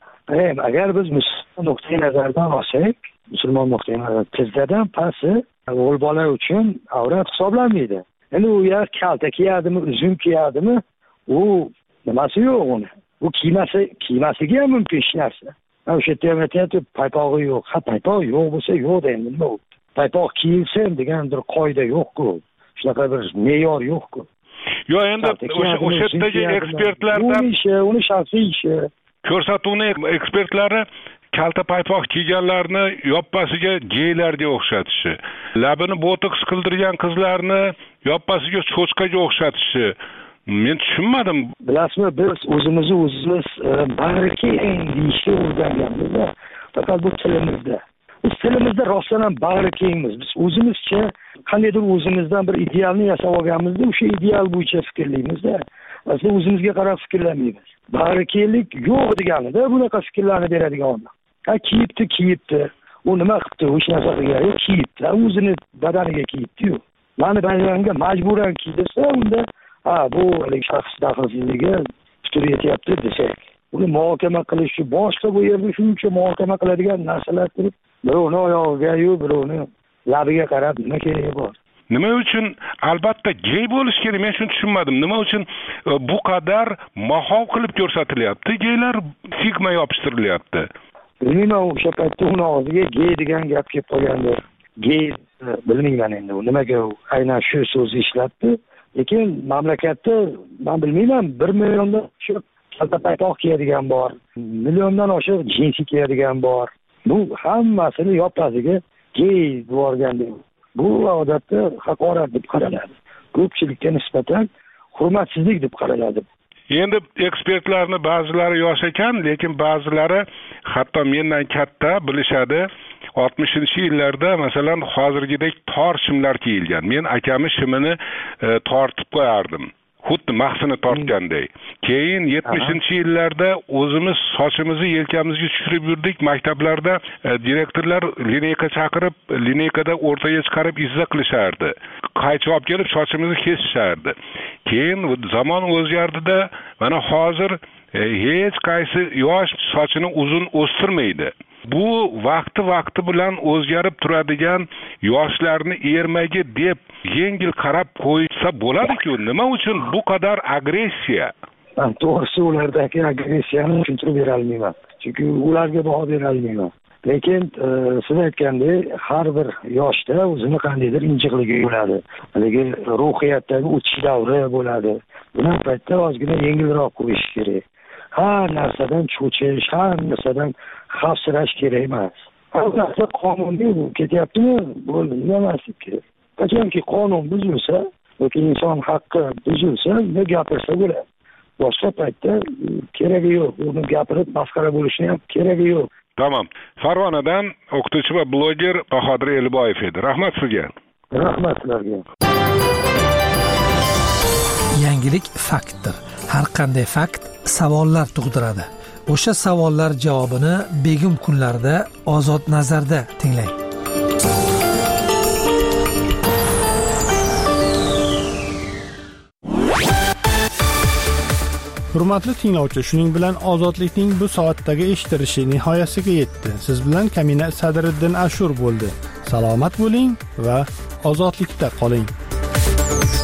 Agar biz musulmon nuqtai nazaridan olsak, musulmon nuqtai nazaridan tizzadan pasti o'g'il bola uchun avrat hisoblanmaydi. Endi u yer kalta kiyadimi, uzum kiyadimi, u nimasi yo'q uni. U kiymasi, kiymasiga ham mumkin hech narsa. O'sha yerda ham aytyapti, paypog'i yo'q. Ha, paypoq yo'q bo'lsa yo'q endi nima u? Paypoq kiyilsin degan bir qoida yo'q-ku. Shunaqa bir me'yor yo'q-ku. Yo'q, endi o'sha o'sha yerdagi ekspertlardan uni ishi, uni shaxsiy ishi. Ko'rsatuvni ekspertlari kalta paypoq kiyganlarni yoppasiga geylarga o'xshatishi, labini botoks qildirgan qizlarni yoppasiga cho'chqaga o'xshatishi. Men tushunmadim. Bilasizmi, biz o'zimizni o'zimiz bag'rikeng deyishni o'rganganmiz. Faqat bu tilimizda. Biz tilimizda rostdan ham bag'rikengmiz. Biz o'zimizcha qandaydir o'zimizdan bir idealni yasab olganmizda, o'sha ideal bo'yicha fikrlaymizda. Aslida o'zimizga qarab fikrlamaymiz. Bag'rikenglik yo'q deganida bunaqa fikrlarni beradigan odam. Ha, kiyibdi, kiyibdi. U nima qilibdi? O'sha narsa qilgan, kiyibdi. O'zini badaniga kiyibdi-yu. Mani badanimga majburan kiydirsa, unda ha, bu shaxs daxlsizligi putur yetyapti desak, uni muhokama qilish uchun boshqa bu yerda shuncha muhokama qiladigan narsalar turib, birovni oyog'iga-yu, birovni labiga qarab nima keragi bor? Nima uchun albatta gey bo'lish kerak? Men shuni tushunmadim. Nima uchun bu qadar mahov qilib ko'rsatilyapti? Geylar sigma yopishtirilyapti. Bilmayman, o'sha paytda uni og'ziga gey degan gap kelib qolgandir. Gey bilmayman endi u nimaga aynan shu so'zni ishlatdi. Lekin mamlakatda men bilmayman, bir milliondan oshiq kalta paypoq kiyadigan bor, milliondan oshiq jinsi kiyadigan bor. Bu hammasini yoppasiga gey devorganda bu odatda haqorat deb qaraladi. Ko'pchilikka nisbatan hurmatsizlik deb qaraladi. Endi ekspertlarni ba'zilari yosh ekan, lekin ba'zilari hatto mendan katta bilishadi. oltmishinchi yillarda masalan hozirgidek tor shimlar kiyilgan. Men akamni shimini e, tortib qo'yardim. Xuddi mahsini tortganday. Keyin yetmishinchi yillarda o'zimiz sochimizni yelkamizga tushirib yurdik. Maktablarda e, direktorlar lineyka chaqirib, lineykada o'rtaga chiqarib izza qilishardi. Qaychi olib kelib sochimizni kesishardi. Keyin zamon o'zgardida mana hozir e, hech qaysi yosh sochini uzun o'stirmaydi. Bu vaqti vaqti bilan o'zgarib turadigan yoshlarni ermagi deb yengil qarab qo'ysa bo'ladi-ku. Nima uchun bu qadar agressiya? To'g'risi ulardagi agressiyani tushuntirib bera olmayman. Chunki ularga baho bera olmayman. Lekin e, siz aytgandek, har bir yoshda o'zini qandaydir injiqligi bo'ladi. Haligi ruhiyatdagi o'tish davri bo'ladi. Bunaqa paytda ozgina yengilroq qo'yish kerak. Har narsadan cho'chish, har narsadan xavfsirash kerak emas. Har narsa qonuniy ketyaptimi? Bo'ldi, nima emaslik kerak. Qachonki qonun buzilsa yoki inson haqqi buzilsa, nima gapirsa bo'ladi. Boshqa paytda keragi yo'q. Uni gapirib masxara bo'lishni ham keragi yo'q. Tamam. Farg'onadan o'qituvchi va bloger Bahodir Eliboyev edi. Rahmat sizga. Rahmat sizlarga. Yangilik faktdir. Har qanday fakt savollar tug'diradi. O'sha savollar javobini begim kunlarda Ozod nazarda tinglang. Hurmatli tinglovchi, shuning bilan ozodlikning bu soatdagi eshitilishi nihoyasiga yetdi. Siz bilan Kamina Sadiriddin Ashur bo'ldi. Salomat bo'ling va ozodlikda qoling.